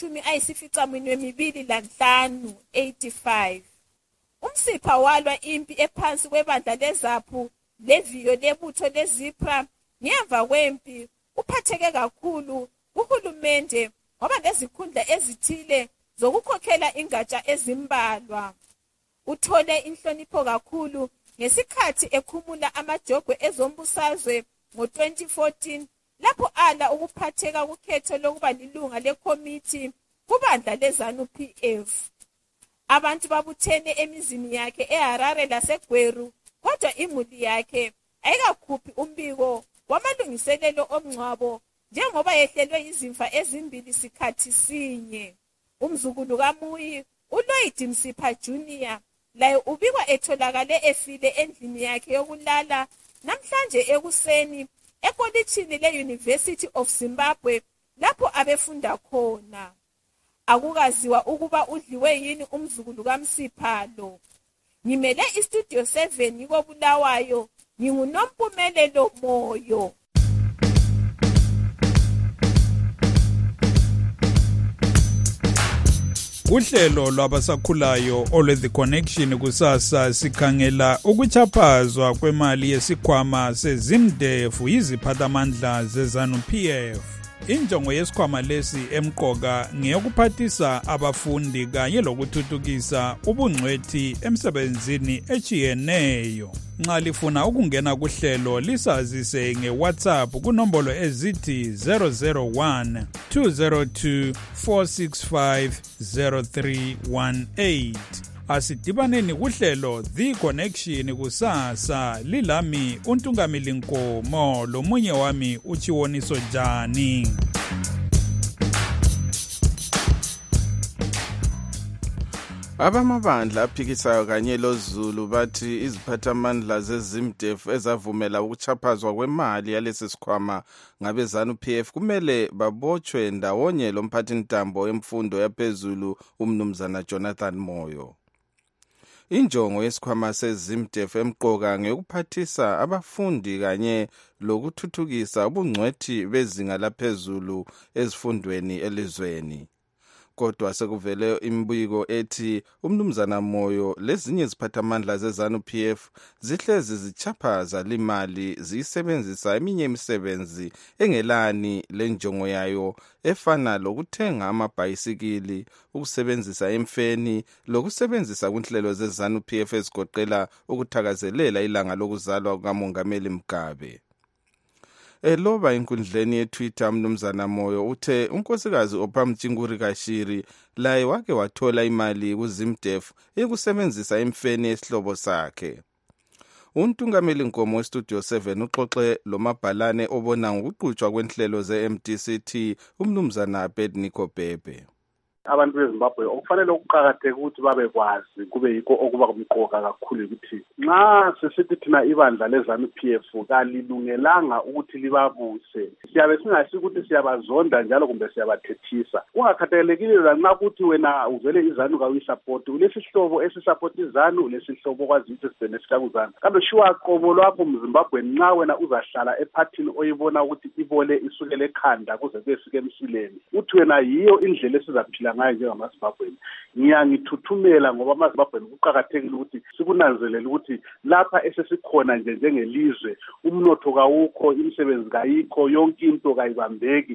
engama-25 85. uMsipha walwa impi ephansi kwebandla leZAPU leviyo lebutho leZIPRA. Ngemva kwempi uphatheke kakhulu kuhulumende ngoba lezikhundla ezithile zokukhokhela ingatsha ezimbalwa. Uthole inhlonipho kakhulu ngesikhathi ekhumula amajogwe ezombusazwe ngo-2014 lapho ala ukuphatheka kukhetho lokuba lilunga lekomiti kubandla leZANU-PF. Abantu babuthene emizini yakhe eHarare laseGweru, kodwa imuli yakhe ayikakhuphi umbiko wamalungiselelo omngcwabo njengoba yehlelwe izimfa ezimbili sikhathi sinye. Umzukulu kaMuyi, uLloyd Msipha Jr., laye ubikwa etholakale efile endlini yakhe yokulala namhlanje ekuseni ekolitshini le-University of Zimbabwe lapho abefunda khona. Akukaziwa ukuba udliwe yini umzukulu kaMsipha lo. Ngimele iStudio 7 kobulawayo, nginguNompumelelo Moyo. Uhlelo lwabasakhulayo olwe-The Connection kusasa sikhangela ukuchaphazwa kwemali yesikhwama seZIMDEF yiziphathamandla zeZANU-PF. Injongo yesikhwama lesi emqoka ngeyokuphathisa abafundi kanye lokuthuthukisa ubungcwethi emsebenzini echiyeneyo. Nxa lifuna ukungena kuhlelo lisazise ngeWhatsApp kunombolo ezithi 001 202 465 0318. Asidibaneni kuhlelo The Connection kusasa, lilami uNtungamili Nkomo lomunye wami uChiwoniso Jani. Abamabandla aphikisayo kanye loZulu bathi iziphathamandla zeZIMDEF ezavumela ukuchaphazwa kwemali yalesi sikhwama ngabeZANU-PF kumele babotshwe ndawonye lomphathintambo wemfundo yaphezulu umnumzana Jonathan Moyo. Injongo yesikhwama seZIMDEF emqoka ngeyokuphathisa abafundi kanye lokuthuthukisa ubungcwethi bezinga laphezulu ezifundweni elizweni. Kodwa sekuvele imbiko ethi umnumzana Moyo lezinye iziphathamandla zeZANU-PF zihlezi zichaphaza limali ziyisebenzisa eminye imisebenzi engelani lenjongo yayo efana lokuthenga amabhayisikili, ukusebenzisa emfeni, lokusebenzisa kunhlelo zeZANU-PF ezigoqela ukuthakazelela ilanga lokuzalwa kukaMongameli Mugabe. Eloba inkundleni yeTwitter umnumzana Moyo uthe unkosikazi Ophamtshinguri Kashiri laye wake wathola imali kuZIMDEF ekusebenzisa emfeni esihlobo sakhe. uNtungamili Nkomo weStudio 7 uxoxe lomabhalane obona ngokuqhutshwa kwenhlelo ze-MDCT umnumzana Abednego Bhebhe. Abantu beZimbabwe okufanele ukuqhakatheka ukuthi babekwazi kube yikho okuba kumqoka kakhulu ukuthi nxa sesithi thina ibandla leZANU-PF kalilungelanga ukuthi libabuse, siyabe singasi ukuthi siyabazonda njalo kumbe siyabathethisa. Kungakhathalekile lanxa ukuthi wena uvele iZANU kawuyisupport, ulesihlobo esisupport iZANU, ulesihlobo kwazi ukuthi sibene sikakuzana. Kambe shiwa qobo lwakho mZimbabwe nxa wena uzahlala ephathini oyibona ukuthi ibole isukele ekhanda kuze kuyefika emsileni. Uthi wena yiyo indlela esizaphila ngayo njengamaZimbabweni. Ngiyangithuthumela ngoba amaZimbabweni kuqhakathekile ukuthi sikunanzelele ukuthi lapha esesikhona nje njengelizwe umnotho kawukho, imisebenzi kayikho, yonke into kayibambeki.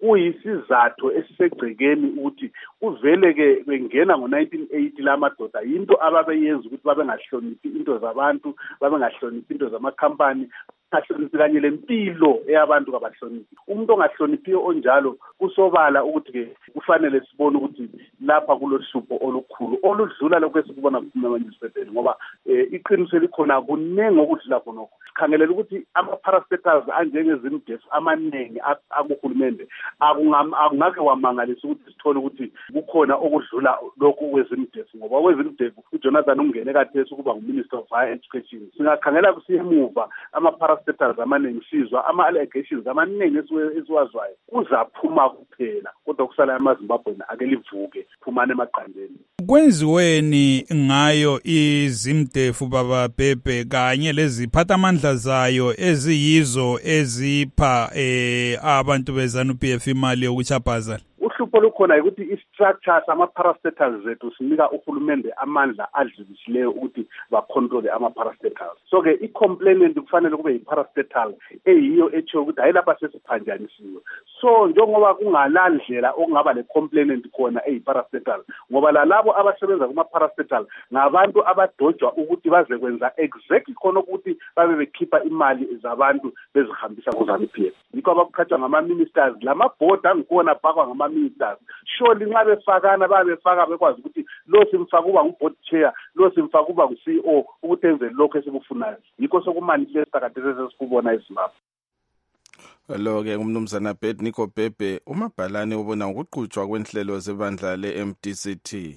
kuyisizathu esisegcekeni ukuthi kuvele-ke bengena ngo-1980 la madoda yinto ababeyenza ukuthi babengahloniphi into zabantu, babengahloniphi into zamakhampani, bahloniphi kanye lempilo eyabantu kabahloniphi. Umuntu ongahloniphiyo onjalo kusobala ukuthi-ke kufanele sibone ukuthi lapha kulohlupho olukhulu oludlula lokho esikubona kumanyisipheteli, ngoba iqiniso likhona kunenge okudlula khonokho. Sikhangelela ukuthi ama-parastatals anjengezimdef amaningi akuhulumende akungake wamangalisa ukuthi sithole ukuthi kukhona okudlula lokhu kwezimdef, ngoba kwezimdef uJonathan ungene kathesi ukuba nguMinister of Higher Education. Singakhangela kusimuva ama-parastatals amaningi sizwa ama-allegations amaningi esiwazwayo uzaphuma kuphela, kodwa kusala amaZimbabweni ake livuke phumane emaqandeni. Kwenziweni ngayo izimdefu baba Bhebhe kanye leziphathamandla zayo eziyizo ezipha abantu beZANU-PF imali yokuchaphaza? Uhlupho lukhona ukuthi i-structure sama-parastatals zethu sinika uhulumende amandla adlulisileyo ukuthi bacontrole ama-parastatals. So-ke i-complainant kufanele kube yi-parastatal eyiyo etsho ukuthi hayi lapha sesiphanjanisiwe. So njengoba kungalandlela okungaba le-complainant khona eyi-parastatal, ngoba lalabo abasebenza kuma-parastatal ngabantu abadojwa ukuthi baze kwenza exactly khona ukuthi babe bekhipha imali zabantu bezihambisa ku-ZANU-PF. Yikho abakukhathwa ngama-ministers, lama-board angikhona phakwa ngama-ministers. Surely nxa befakana babefaka bekwazi ukuthi lo simfaka uba ngu-board chair, lo simfaka uba ngu-CEO ukuthi enze lokho esikufunayo. Yikho sokumanifesta kade sesikubona eZimbabwe. Lo-ke umnumzana Nico Bhebhe, uMabhalane ubona ukuqhutshwa kwenhlelo zebandla le-MDCT.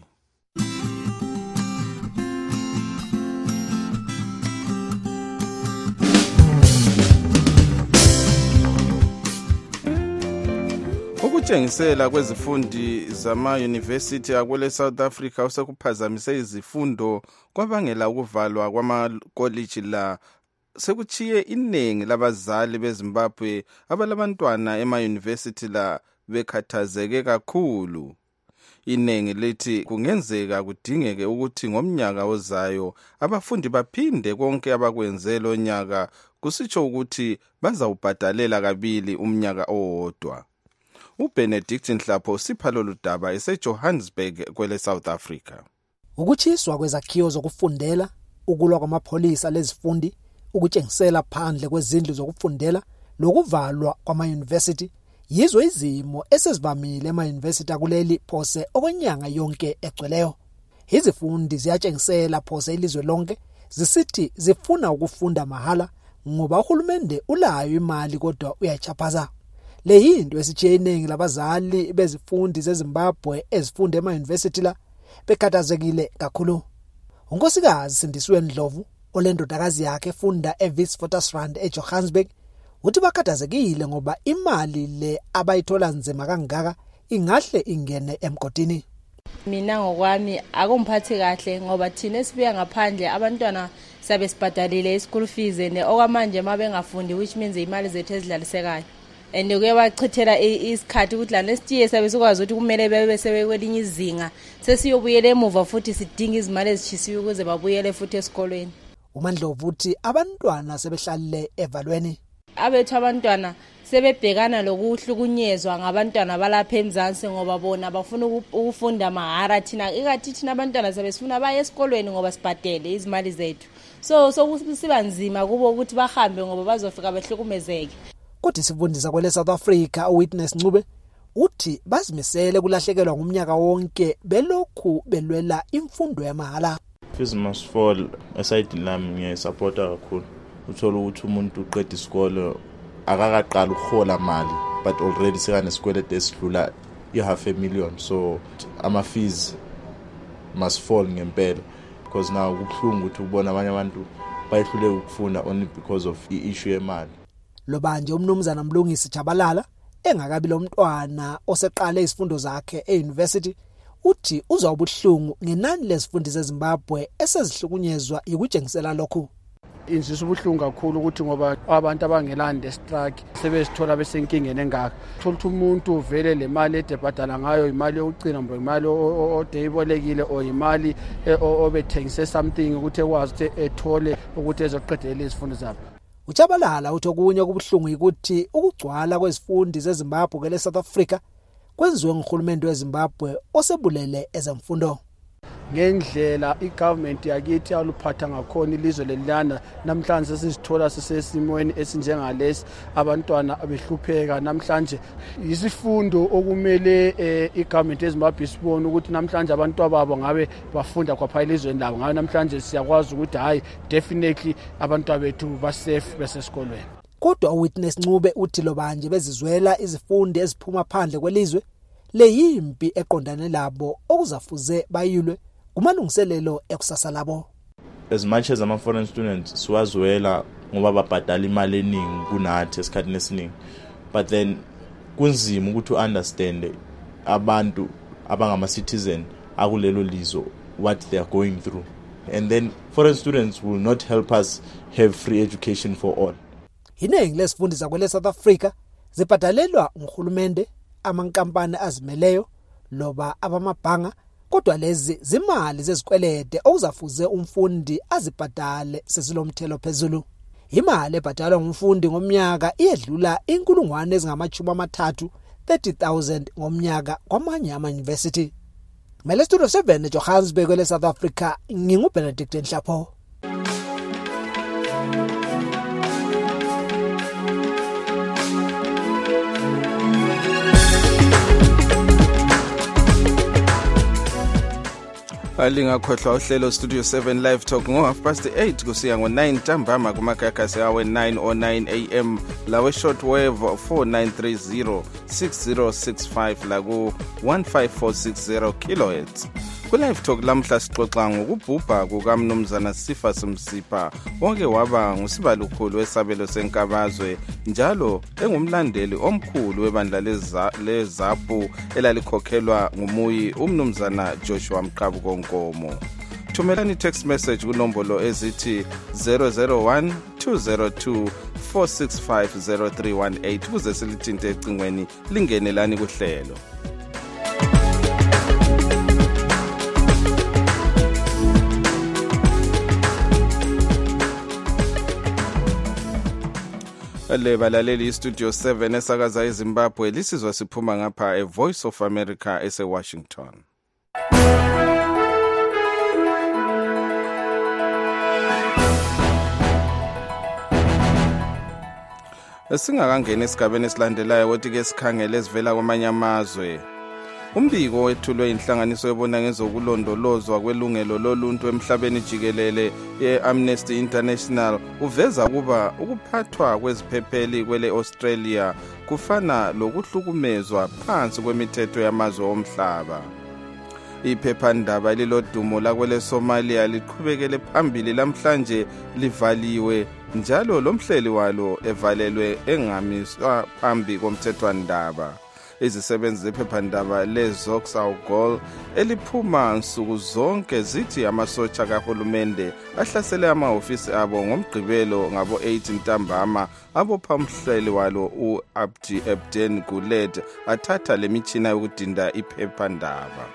Ukutshengisela kwezifundi zama-university akwele South Africa usekuphazamise izifundo kwabangela ukuvalwa kwamakoliji la sekuchiye iningi labazali beZimbabwe abalabantwana ema-university la bekhathazeke kakhulu. Iningi lithi kungenzeka kudingeke ukuthi ngomnyaka ozayo abafundi baphinde konke abakwenze lo nyaka, kusitsho ukuthi bazawubhadalela kabili umnyaka owodwa. uBenedict Nhlapho usipha lolu daba eseJohannesburg kwele South Africa. Ukuchiswa kwezakhiwo zokufundela, ukulwa kwamapolisa lezifundi, ukutshengisela phandle kwezindlu zokufundela, lokuvalwa kwama-university yizo izimo esezivamile ema-university akuleli phose okwenyanga yonke egcweleyo. Izifundi ziyatshengisela phose ilizwe lonke zisithi zifuna ukufunda mahala ngoba uhulumende ulayo imali kodwa uyachaphaza. Le yinto esichiye iningi labazali bezifundi zeZimbabwe ezifunda ema-university la bekhathazekile kakhulu. Unkosikazi Sindisiwe Ndlovu olendodakazi yakhe efunda eWitwatersrand eJohannesburg uthi bakhathazekile ngoba imali le abayithola nzima kangaka ingahle ingene emgodini. Mina ngokwami akumphathi kahle ngoba thina sibuya ngaphandle abantwana sabe sibhadalile i-school fees okwamanje mabengafundi, which means imali zethu ezidlalisekayo. And kuye bachithela isikhathi ukuthi lana sitiye sabe sikwazi ukuthi kumele bebe sebekwelinye izinga sesiyobuyela emuva futhi sidinga izimali ezishisiwe ukuze babuyele futhi esikolweni. uMandlovu uthi abantwana sebehlalile evalweni. Abethu abantwana sebebhekana lokuhlukunyezwa ngabantwana balapha eMzansi ngoba bona bafuna ukufunda mahara, thina ikathi thina abantwana sebesifuna baye esikolweni ngoba sibhadele izimali zethu. So kusiba nzima kubo ukuthi bahambe ngoba bazofika behlukumezeke. Kodwa isifundisa kwele South Africa uWitness Ncube uthi bazimisele kulahlekelwa ngumnyaka wonke belokhu belwela imfundo yamahala. Fees must fall aside lami ngiyasupporta kakhulu. Uthola ukuthi umuntu uqeda isikole akakaqala ukuhola mali but already sekane sikwelede esidlula i500,000, so ama fees must fall ngempela because now kubuhlungu ukuthi ubona abanye abantu bayihlule ukufunda only because of i-issue yemali. Lo banje umnumzana Mlungisi Jabalala engakabi lo mntwana oseqala izifundo zakhe e-university uthi uzawubuhlungu ngenani lezifundi zeZimbabwe esezihlukunyezwa ikutshengisela lokhu. Inzisa ubuhlungu kakhulu ukuthi ngoba abantu abangelande strike sebezithola besenkingeni engaka. Thola umuntu vele le mali edebhadala ngayo imali yokucina mbe imali odeyibolekile o imali obethengise something ukuthi ekwazi ukuthi ethole ukuthi ezoqedela izifundo zabo. uJabalala uthi okunye kubuhlungu ukuthi ukugcwala kwezifundi zeZimbabwe kele South Africa kwenziwe nguhulumende weZimbabwe osebulele ezemfundo. Ngendlela igovernment yakithi aluphatha ngakhona ilizwe lelana namhlanje sesithola sisesimweni esinjengalesi abantwana abehlupheka namhlanje isifundo okumele igovernment yeZimbabwe sibone ukuthi namhlanje abantwana babo ngabe bafunda kwapha elizweni labo ngabe namhlanje siyakwazi ukuthi hayi definitely abantwana bethu ba safe besesikolweni. Kodwa uWitness Ncube uthi lobanje bezizwela izifundi eziphuma phandle kwelizwe leyimpi eqondane labo okuzafuze bayilwe kumalungiselelo ekusasa labo. As much as ama foreign students siwazwela ngoba babhadala imali eningi kunathi esikhathini esiningi, but then kunzima ukuthi understand abantu abangama citizen akulelo lizo what they are going through, and then foreign students will not help us have free education for all. Iningi lesifundi zakwele South Africa zibhadalelwa nguhulumende, amankampani azimeleyo loba abamabhanga, kodwa lezi zimali zezikwelede okuzafuze umfundi azibhadale sezilomthelo phezulu. Imali ebhadalwa ngumfundi ngomnyaka iyedlula 30,000 ngomnyaka kwamanye ama-university. Mele Studio 7 eJohannesburg kwele South Africa, nginguBenedict Nhlapho. Alingakhohlwa uhlelo Studio 7 Live Talk ngo 8:30 kusiya ngo 9 ntambama kumakhakhasi awe 9:09 AM lawe shortwave 4930 6065 la ku 15460 kHz. Ku Live Talk lamhla sixoxa ngokubhubha kukaMnumzana Sifas Msipa, onke waba ngusibalukhulu wesabelo senkabazwe njalo engumlandeli omkhulu webandla leZAPU elalikhokhelwa ngumuyi uMnumzana Joshua Mqhabuko Nkomo. Thumelani text message kunombolo ezithi 001 202 465 0318 kuze silithinte ecingweni lingenelani kuhlelo. Le balaleli Studio 7 esakaza eZimbabwe lisizwa siphuma ngapha eVoice of America eseWashington. Singakangena esigabeni esilandelayo wothi ke sikhangele esivela kwamanye amazwe. Umbiko wethulwe inhlanganiso ebona ngezokulondolozwa kwelungelo loluntu emhlabeni jikelele ye-Amnesty International uveza kuba ukuphathwa kweziphepheli kwele Australia kufana lokuhlukumezwa phansi kwemithetho yamazwe omhlaba. Iphephandaba elilodumo lakwele Somalia liqhubekele phambili lamhlanje livaliwe njalo lomhleli walo evalelwe engamiswa phambi komthethwandaba. Izisebenzi zephephandaba leZoxawgol eliphuma nsuku zonke zithi amasotsha kahulumende ahlasele amahofisi abo ngomgqibelo ngabo 8 ntambama abopha umhleli walo uAbdi Ebden Guled athatha lemitshina yokudinda iphephandaba.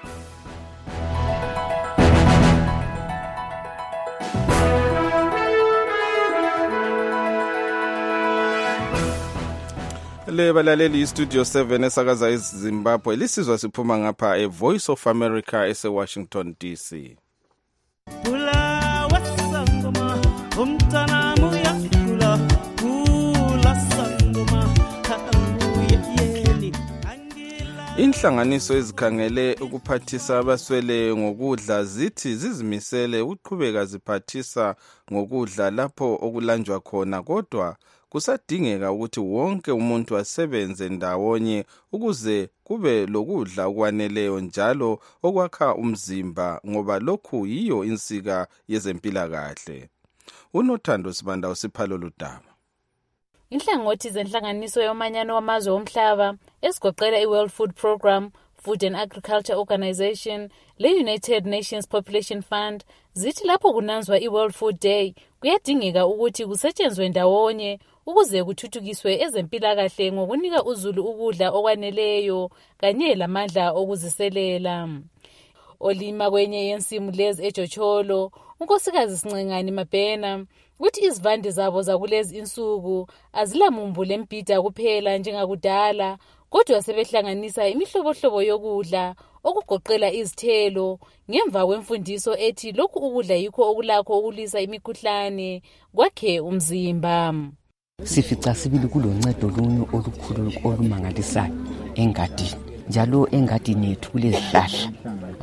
Le balaleli Studio 7 esakaza eZimbabwe lisizwa siphuma ngapha eVoice of America eseWashington DC. Kula wasangoma umtana muya kula sangoma yeli. Inhlanganiso ezikhangele ukuphathisa abaswele ngokudla zithi zizimisele ukuqhubeka ziphathisa ngokudla lapho okulanjwa khona, kodwa kusadingeka ukuthi wonke umuntu asebenze ndawonye ukuze kube lokudla okwaneleyo njalo okwakha umzimba, ngoba lokhu yiyo insika yezempilakahle. uNothando Sibanda usiphalo ludaba. Inhlangothi zenhlanganiso yomanyano wamazwe omhlaba esigoqela iWorld Food Program, Food and Agriculture Organization, le-United Nations Population Fund zithi lapho kunanzwa iWorld Food Day kuyadingeka ukuthi kusetshenzwe ndawonye ukuze kuthuthukiswe ezempilakahle ngokunika uzulu ukudla okwaneleyo kanye lamandla okuziselela. Olima kwenye yensimu lezi eJocholo, unkosikazi Sincengani Mabhena uthi izivande zabo zakulezi insuku azilamumbu lembhida kuphela njengakudala, kodwa sebehlanganisa imihlobohlobo yokudla okugoqela izithelo ngemva kwemfundiso ethi lokhu ukudla yikho okulakho ukulisa imikhuhlane kwakhe umzimba. Sifica sibili kuloncedo lunye olukhulu olumangalisayo engadini. Njalo engadini yethu kulezihlahla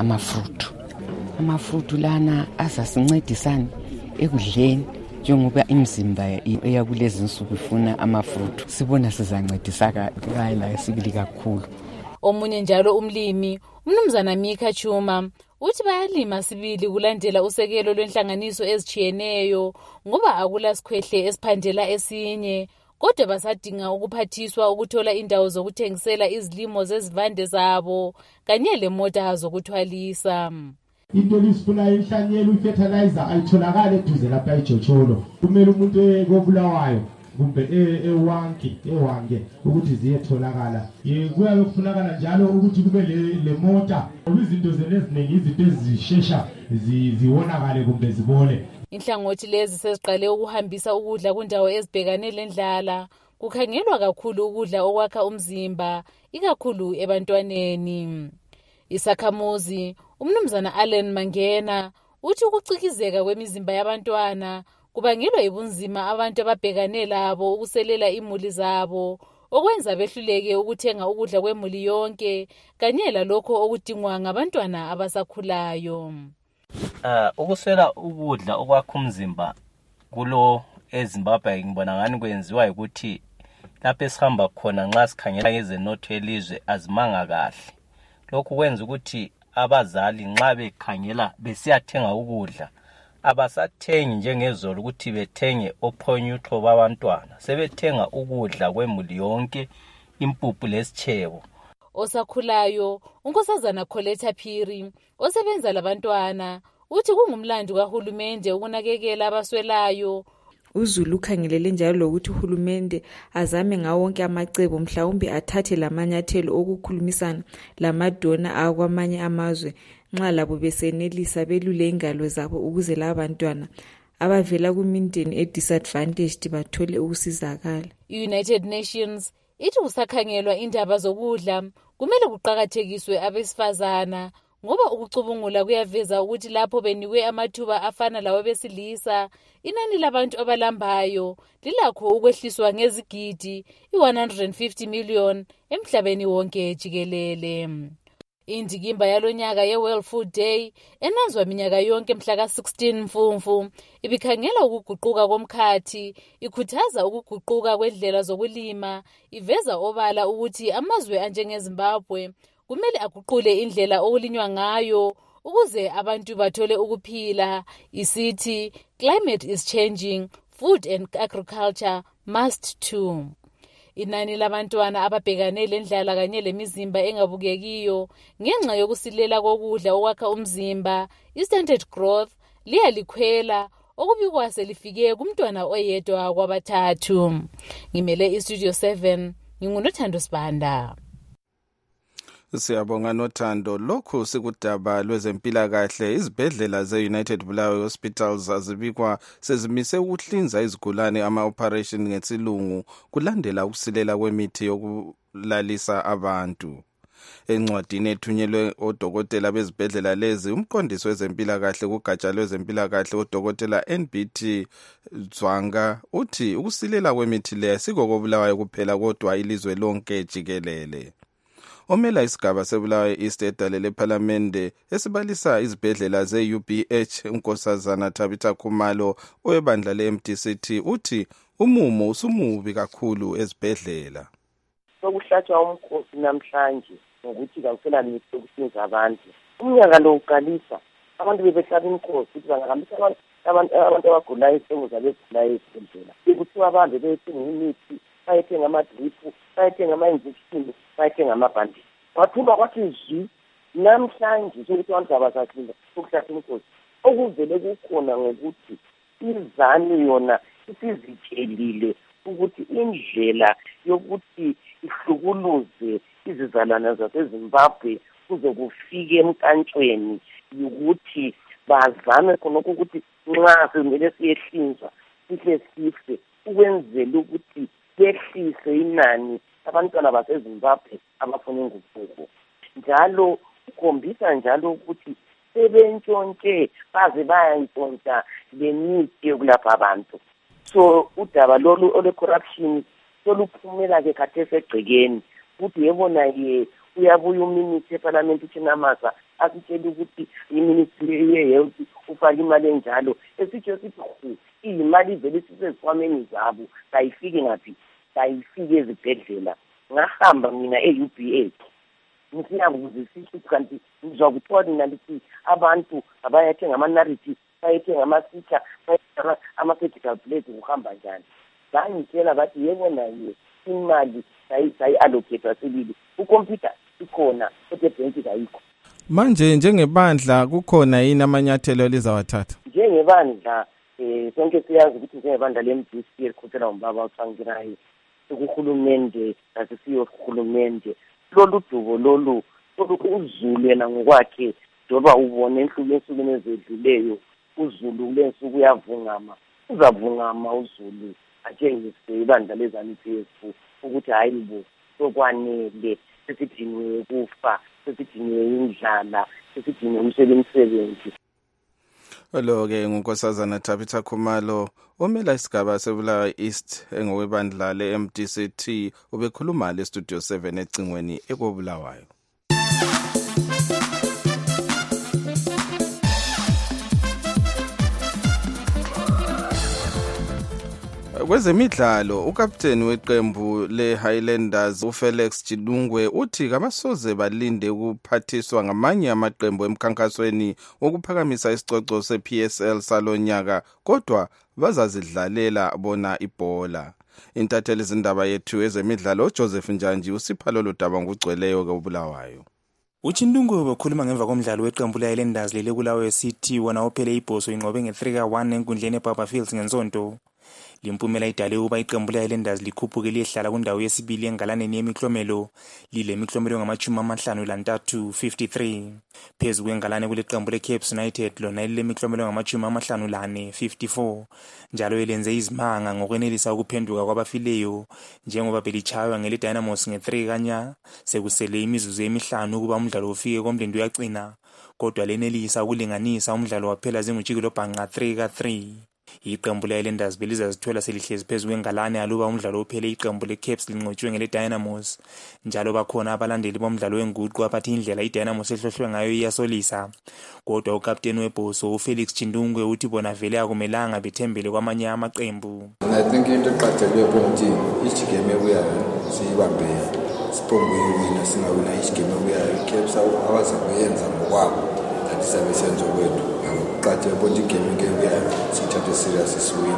amafruit lana azasincedisana ekudleni njengoba imizimba eyakulezi insuku ifuna amafruit. Sibona sizancedisaka la sibili kakhulu. Omunye njalo umlimi umnumzana Mika Chuma uthi bayalima sibili kulandela usekelo lwenhlanganiso ezichiyeneyo ngoba akula sikhwehle esiphandela esinye, kodwa basadinga ukuphathiswa ukuthola indawo zokuthengisela izilimo zezivande zabo kanye lemota zokuthwalisa. Into lisifuna inhlanyelo ifertilizer ayitholakala eduze lapha eJocholo. Kumele umuntu ekobulawayo kumbe ewange ukuthi ziyetholakala. Kuyabe kufunakala njalo ukuthi kube le mota ngoba izinto zeneziningi izinto ezishesha ziwonakale kumbe zibole. Inhlangothi lezi seziqale ukuhambisa ukudla kundawo ezibhekane lendlala. Kukhangelwa kakhulu ukudla okwakha umzimba ikakhulu ebantwaneni. Isakhamuzi umnumzana Allen Mangena uthi ukucikizeka kwemizimba yabantwana kubangelwa yibunzima abantu ababhekane labo ukuselela imuli zabo, okwenza behluleke ukuthenga ukudla kwemuli yonke kanye lalokho okudingwa ngabantwana abasakhulayo. Ukuswela ukudla okwakha umzimba kulo eZimbabwe ngibona ngani kwenziwa ukuthi lapho esihamba khona nxa sikhangela ngezenotho yelizwe azimanga kahle. Lokhu kwenza ukuthi abazali nxa bekhangela besiyathenga ukudla abasathengi njengezolo ukuthi bethenge ophonyutho babantwana, sebethenga ukudla kwemuli yonke, impuphu lesichebo. Osakhulayo unkosazana Coletta Phiri osebenza labantwana uthi kungumlando kahulumende ukunakekela abaswelayo. uZulu ukhangelele njalo lokuthi uhulumende azame ngawo wonke amacebo mhlawumbe athathe lamanyathelo okukhulumisana lamadona akwamanye amazwe nxa labo besenelisa belule ingalo zabo ukuze labantwana abavela kumindeni disadvantaged bathole ukusizakala. United Nations ithi kusakhangelwa indaba zokudla kumele kuqhakathekiswe abesifazana ngoba ukucubungula kuyaveza ukuthi lapho benikwe amathuba afana lawo besilisa inani labantu abalambayo lilakho ukwehliswa ngezigidi 150 million emhlabeni wonke jikelele. Indikimba yalonyaka ye-World Food Day enanzwa minyaka yonke mhla ka-16 Mfumfu ibikhangela ukuguquka komkhathi, ikhuthaza ukuguquka kwendlela zokulima, iveza obala ukuthi amazwe anjengeZimbabwe kumele aguqule indlela okulinywa ngayo ukuze abantu bathole ukuphila. Isithi climate is changing, food and agriculture must too. Inani labantwana ababhekane lendlala kanye lemizimba engabukekiyo ngenxa yokusilela kokudla okwakha umzimba, i-stunted growth, liyalikhwela okubikwa selifike kumntwana oyedwa kwabathathu. Ngimele iStudio 7 ngingunothando Sibanda. Siyabonga Nothando. Lokhu sikudaba lwezempilakahle. Izibhedlela ze-United Bulawayo Hospitals azibikwa sezimise ukuhlinza izigulane ama-operation ngesilungu kulandela ukusilela kwemithi yokulalisa abantu. Encwadini ethunyelwe odokotela bezibhedlela lezi, umqondisi wezempilakahle kugatsha lwezempilakahle udokotela NBT Zwanga uthi ukusilela kwemithi le sikokobulawayo kuphela kodwa ilizwe lonke jikelele. Omela isigaba sebulawayo East edalele ephalamende esibalisa izibhedlela ze-UBH unkosazana Tabitha Khumalo owebandla le-MDCT uthi umumo usumubi kakhulu ezibhedlela. Sokuhlatshwa umkhosi namhlanje ngokuthi kakusela mithi yokusiza abantu. Umnyaka lo uqalisa abantu bebehlaba imkhosi ukuthi bangahambisa abantu abagulayo isengo zabegulayo ezibhedlela. Kuthiwa abahambe beyethenga imithi, bayethenga amadripu, bayethenga ama-injection, bayethenga amabhandi. Wathuma kwathi zwi namhlanje sokuthi abantu abasasinda sokuhlatshwa imkhosi. Okuvele kukhona ngokuthi izani yona isizitshelile ukuthi indlela yokuthi ihlukuluze izizalwane zaseZimbabwe kuze kufike emkantshweni yokuthi bazame khonokho ukuthi nxa semele siyehlinzwa sihle sife ukwenzela ukuthi yehlise inani abantwana baseZimbabwe abafuna inguquko. Njalo ukhombisa njalo ukuthi sebentshontshe baze bayantshontsha lemithi yokulapha abantu. So udaba lolu ole-corruption soluphumela ke khathesi egcekeni ukuthi yebona ye uyabuya uminister eParliament uChinamasa asitshela ukuthi iministry ye-health ufaka imali enjalo esitsho sithi imali vele sisezikhwameni zabo kayifiki ngaphi kayifiki ezibhedlela. Ngahamba mina e-UBA ngiyabuzisisa ukuthi kanti ngizokuthola nalithi abantu abayathenga ama-narrative bayethenga ama-sitha bayethenga ama-surgical plates kuhamba njani. Bangitshela bathi yebona ye imali sayi-allocate sibili ukhompyutha ikhona kodwa ebhenki kayikho. Manje njengebandla kukhona yini amanyathelo elizawathatha? Njengebandla sonke siyazi ukuthi njengebandla le-MDC elikhokhela umbaba uThangirayo kuhulumende asisiyo kuhulumende lolu dubo lolu uzulu yena ngokwakhe njengoba ubone ensukwini ezedluleyo uzulu kulensuku uyavungama uzavungama uzulu atshengise ibandla leZANU-PF ukuthi hayi mbo sokwanele sesidiniwe kufa sesidiniwe indlala sesidiniwe umsebenzi. Lo-ke ngunkosazana Tabitha Khumalo omela isigaba seBulawayo East engowebandla le-MDCT ubekhuluma le-Studio 7 ecingweni ekobulawayo. Kwezemidlalo ukapteni weqembu le-Highlanders uFelix Chidungwe uthi kabasoze balinde ukuphathiswa ngamanye amaqembu emkhankasweni wokuphakamisa isicoco se-PSL salonyaka kodwa bazazidlalela bona ibhola. Intatheli izindaba yethu ezemidlalo uJoseph Njanji usipha lolu daba ngokugcweleyo kobulawayo. Uchindungwe bekhuluma ngemva komdlalo weqembu le-Highlanders lelebulawayo City wona ophele ibhoso inqobe nge-3-1 enkundleni eBaba Fields ngensonto. Limpumela idale ukuba iqembu le-Highlanders likhuphuke liyehlala kundawo yesibili engalaneni yemiklomelo lile miklomelo ngama-53 53 phezu kwengalane kule qembu le-Cape United lona lile miklomelo ngama-54 54 njalo elenze izimanga ngokwenelisa ukuphenduka kwabafileyo njengoba belichaywa ngele-Dynamos nge-3 kanya sekusele imizuzu emihlanu ukuba umdlalo ufike komlindo uyagcina kodwa lenelisa ukulinganisa umdlalo waphela zingujikelo bhanqa 3-3. Iqembu le-Highlanders belizazithola selihlezi phezu kwengalane aluba umdlalo uphele iqembu le-Caps linqotshiwe ngele-Dynamos njalo bakhona abalandeli bomdlalo wenguqu abathi indlela i-Dynamos ehlohlwe ngayo iyasolisa kodwa ukapteni webhoso uFelix Chindungwe uthi bona vele akumelanga bethembele kwamanye amaqembu. I think into eqathele ukuthi each game ebuyayo siyibambe siphombuyina singawina each game ebuyayo i-Caps abaza kuyenza ngokwabo that isabe senzo kwethu qathi bonke game ebuyayo sithathe serious isiwini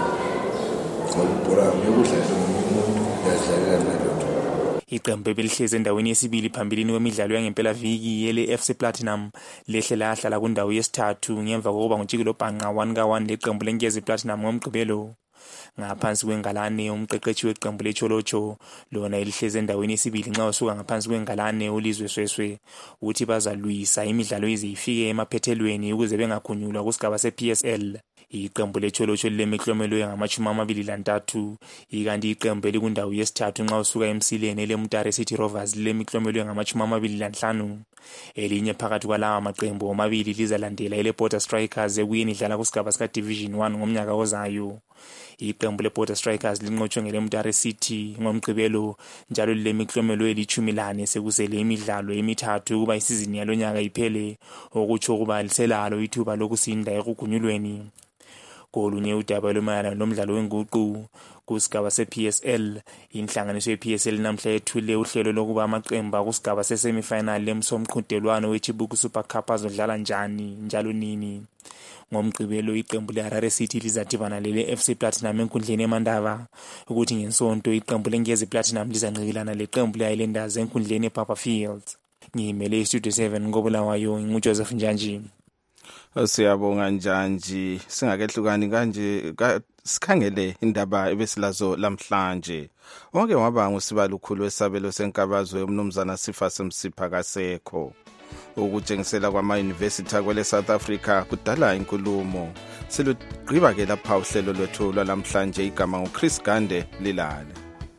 ngobura ngokudlala umuntu yazidlalela nalokho. Iqembu belihlezi endaweni yesibili phambilini kwemidlalo yangempela viki yele-FC Platinum lehle lahlala kundawo yesithathu ngemva kokuba ngujikelo bhanqa 1-1 leqembu lenkezi Platinum ngomgqibelo. Ngaphansi kwengalane umqeqeshi weqembu leCholocho lona elihlezi endaweni yesibili nxa usuka ngaphansi kwengalane uLizwe Sweswe uthi bazalwisa imidlalo ize ifike emaphethelweni ukuze bengakhunyulwa kusigaba se-PSL. Iqembu leCholocho lilemiklomelo engama-23 ikanti iqembu elikundawo yesithathu nxa usuka emsileni leMutare City Rovers lilemiklomelo engama-25. Elinye phakathi kwalawa maqembu omabili lizalandela ele-Border Strikers ekuyeni idlala kusigaba sika-Division 1 ngomnyaka ozayo. Iqembu le-Border Strikers linqotshwe ngele-Mutare City ngomgqibelo njalo lilemiklomelo eli-14 sekusele imidlalo emithathu ukuba isizini yalonyaka iphele okutsho ukuba liselalo ithuba lokusinda ekugunyulweni. Kolunye udaba lumayelana nomdlalo wenguqu kusigaba se-PSL inhlanganiso ye-PSL namhla yethule uhlelo lokuba amaqembu akusigaba se-semifinal lemsomqhudelwano weChibuku Super Cup azodlala njani njalo nini. Ngomgqibelo iqembu le-Harare City lizadibana lele-FC Platinum enkundleni eMandava ukuthi ngensonto iqembu lenkezi Platinum lizanqikelana leqembu le-Highlanders enkundleni eBaba Fields. Ngimele iStudio 7 ngobulawayo nguJoseph Njanji. Siyabonga Njanji, singakehlukani kanje sikhangele indaba ebesilazo lamhlanje. Wonke waba ngusibalo khulu wesabelo senkabazwe umnumzana Sifa Semsipha kasekho. ukutshengisela kwama-university akwele South Africa kudala inkulumo. Silugqiba ke lapha uhlelo lwethu lwalamhlanje. Igama nguChris Gande, lilale.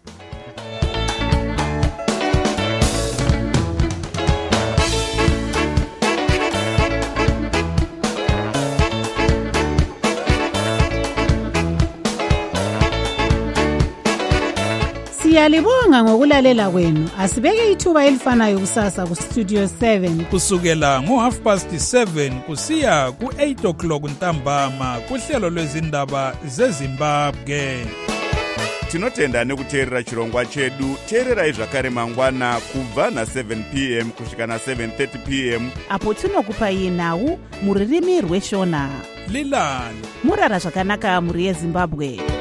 Siyalibonga ngokulalela kwenu. Asibeke ithuba elifanayo kusasa ku Studio 7 kusukela ngo7:30 kusiya ku8 ntambama kuhlelo lwezindaba zeZimbabwe. Tinotenda nekuteerera chirongwa chedu. Teererai zvakare mangwana kubva na7 p.m. kusvika na7:30 p.m. apo tinokupai nhau muririmi rweshona. Lilani murara zvakanaka muri yeZimbabwe.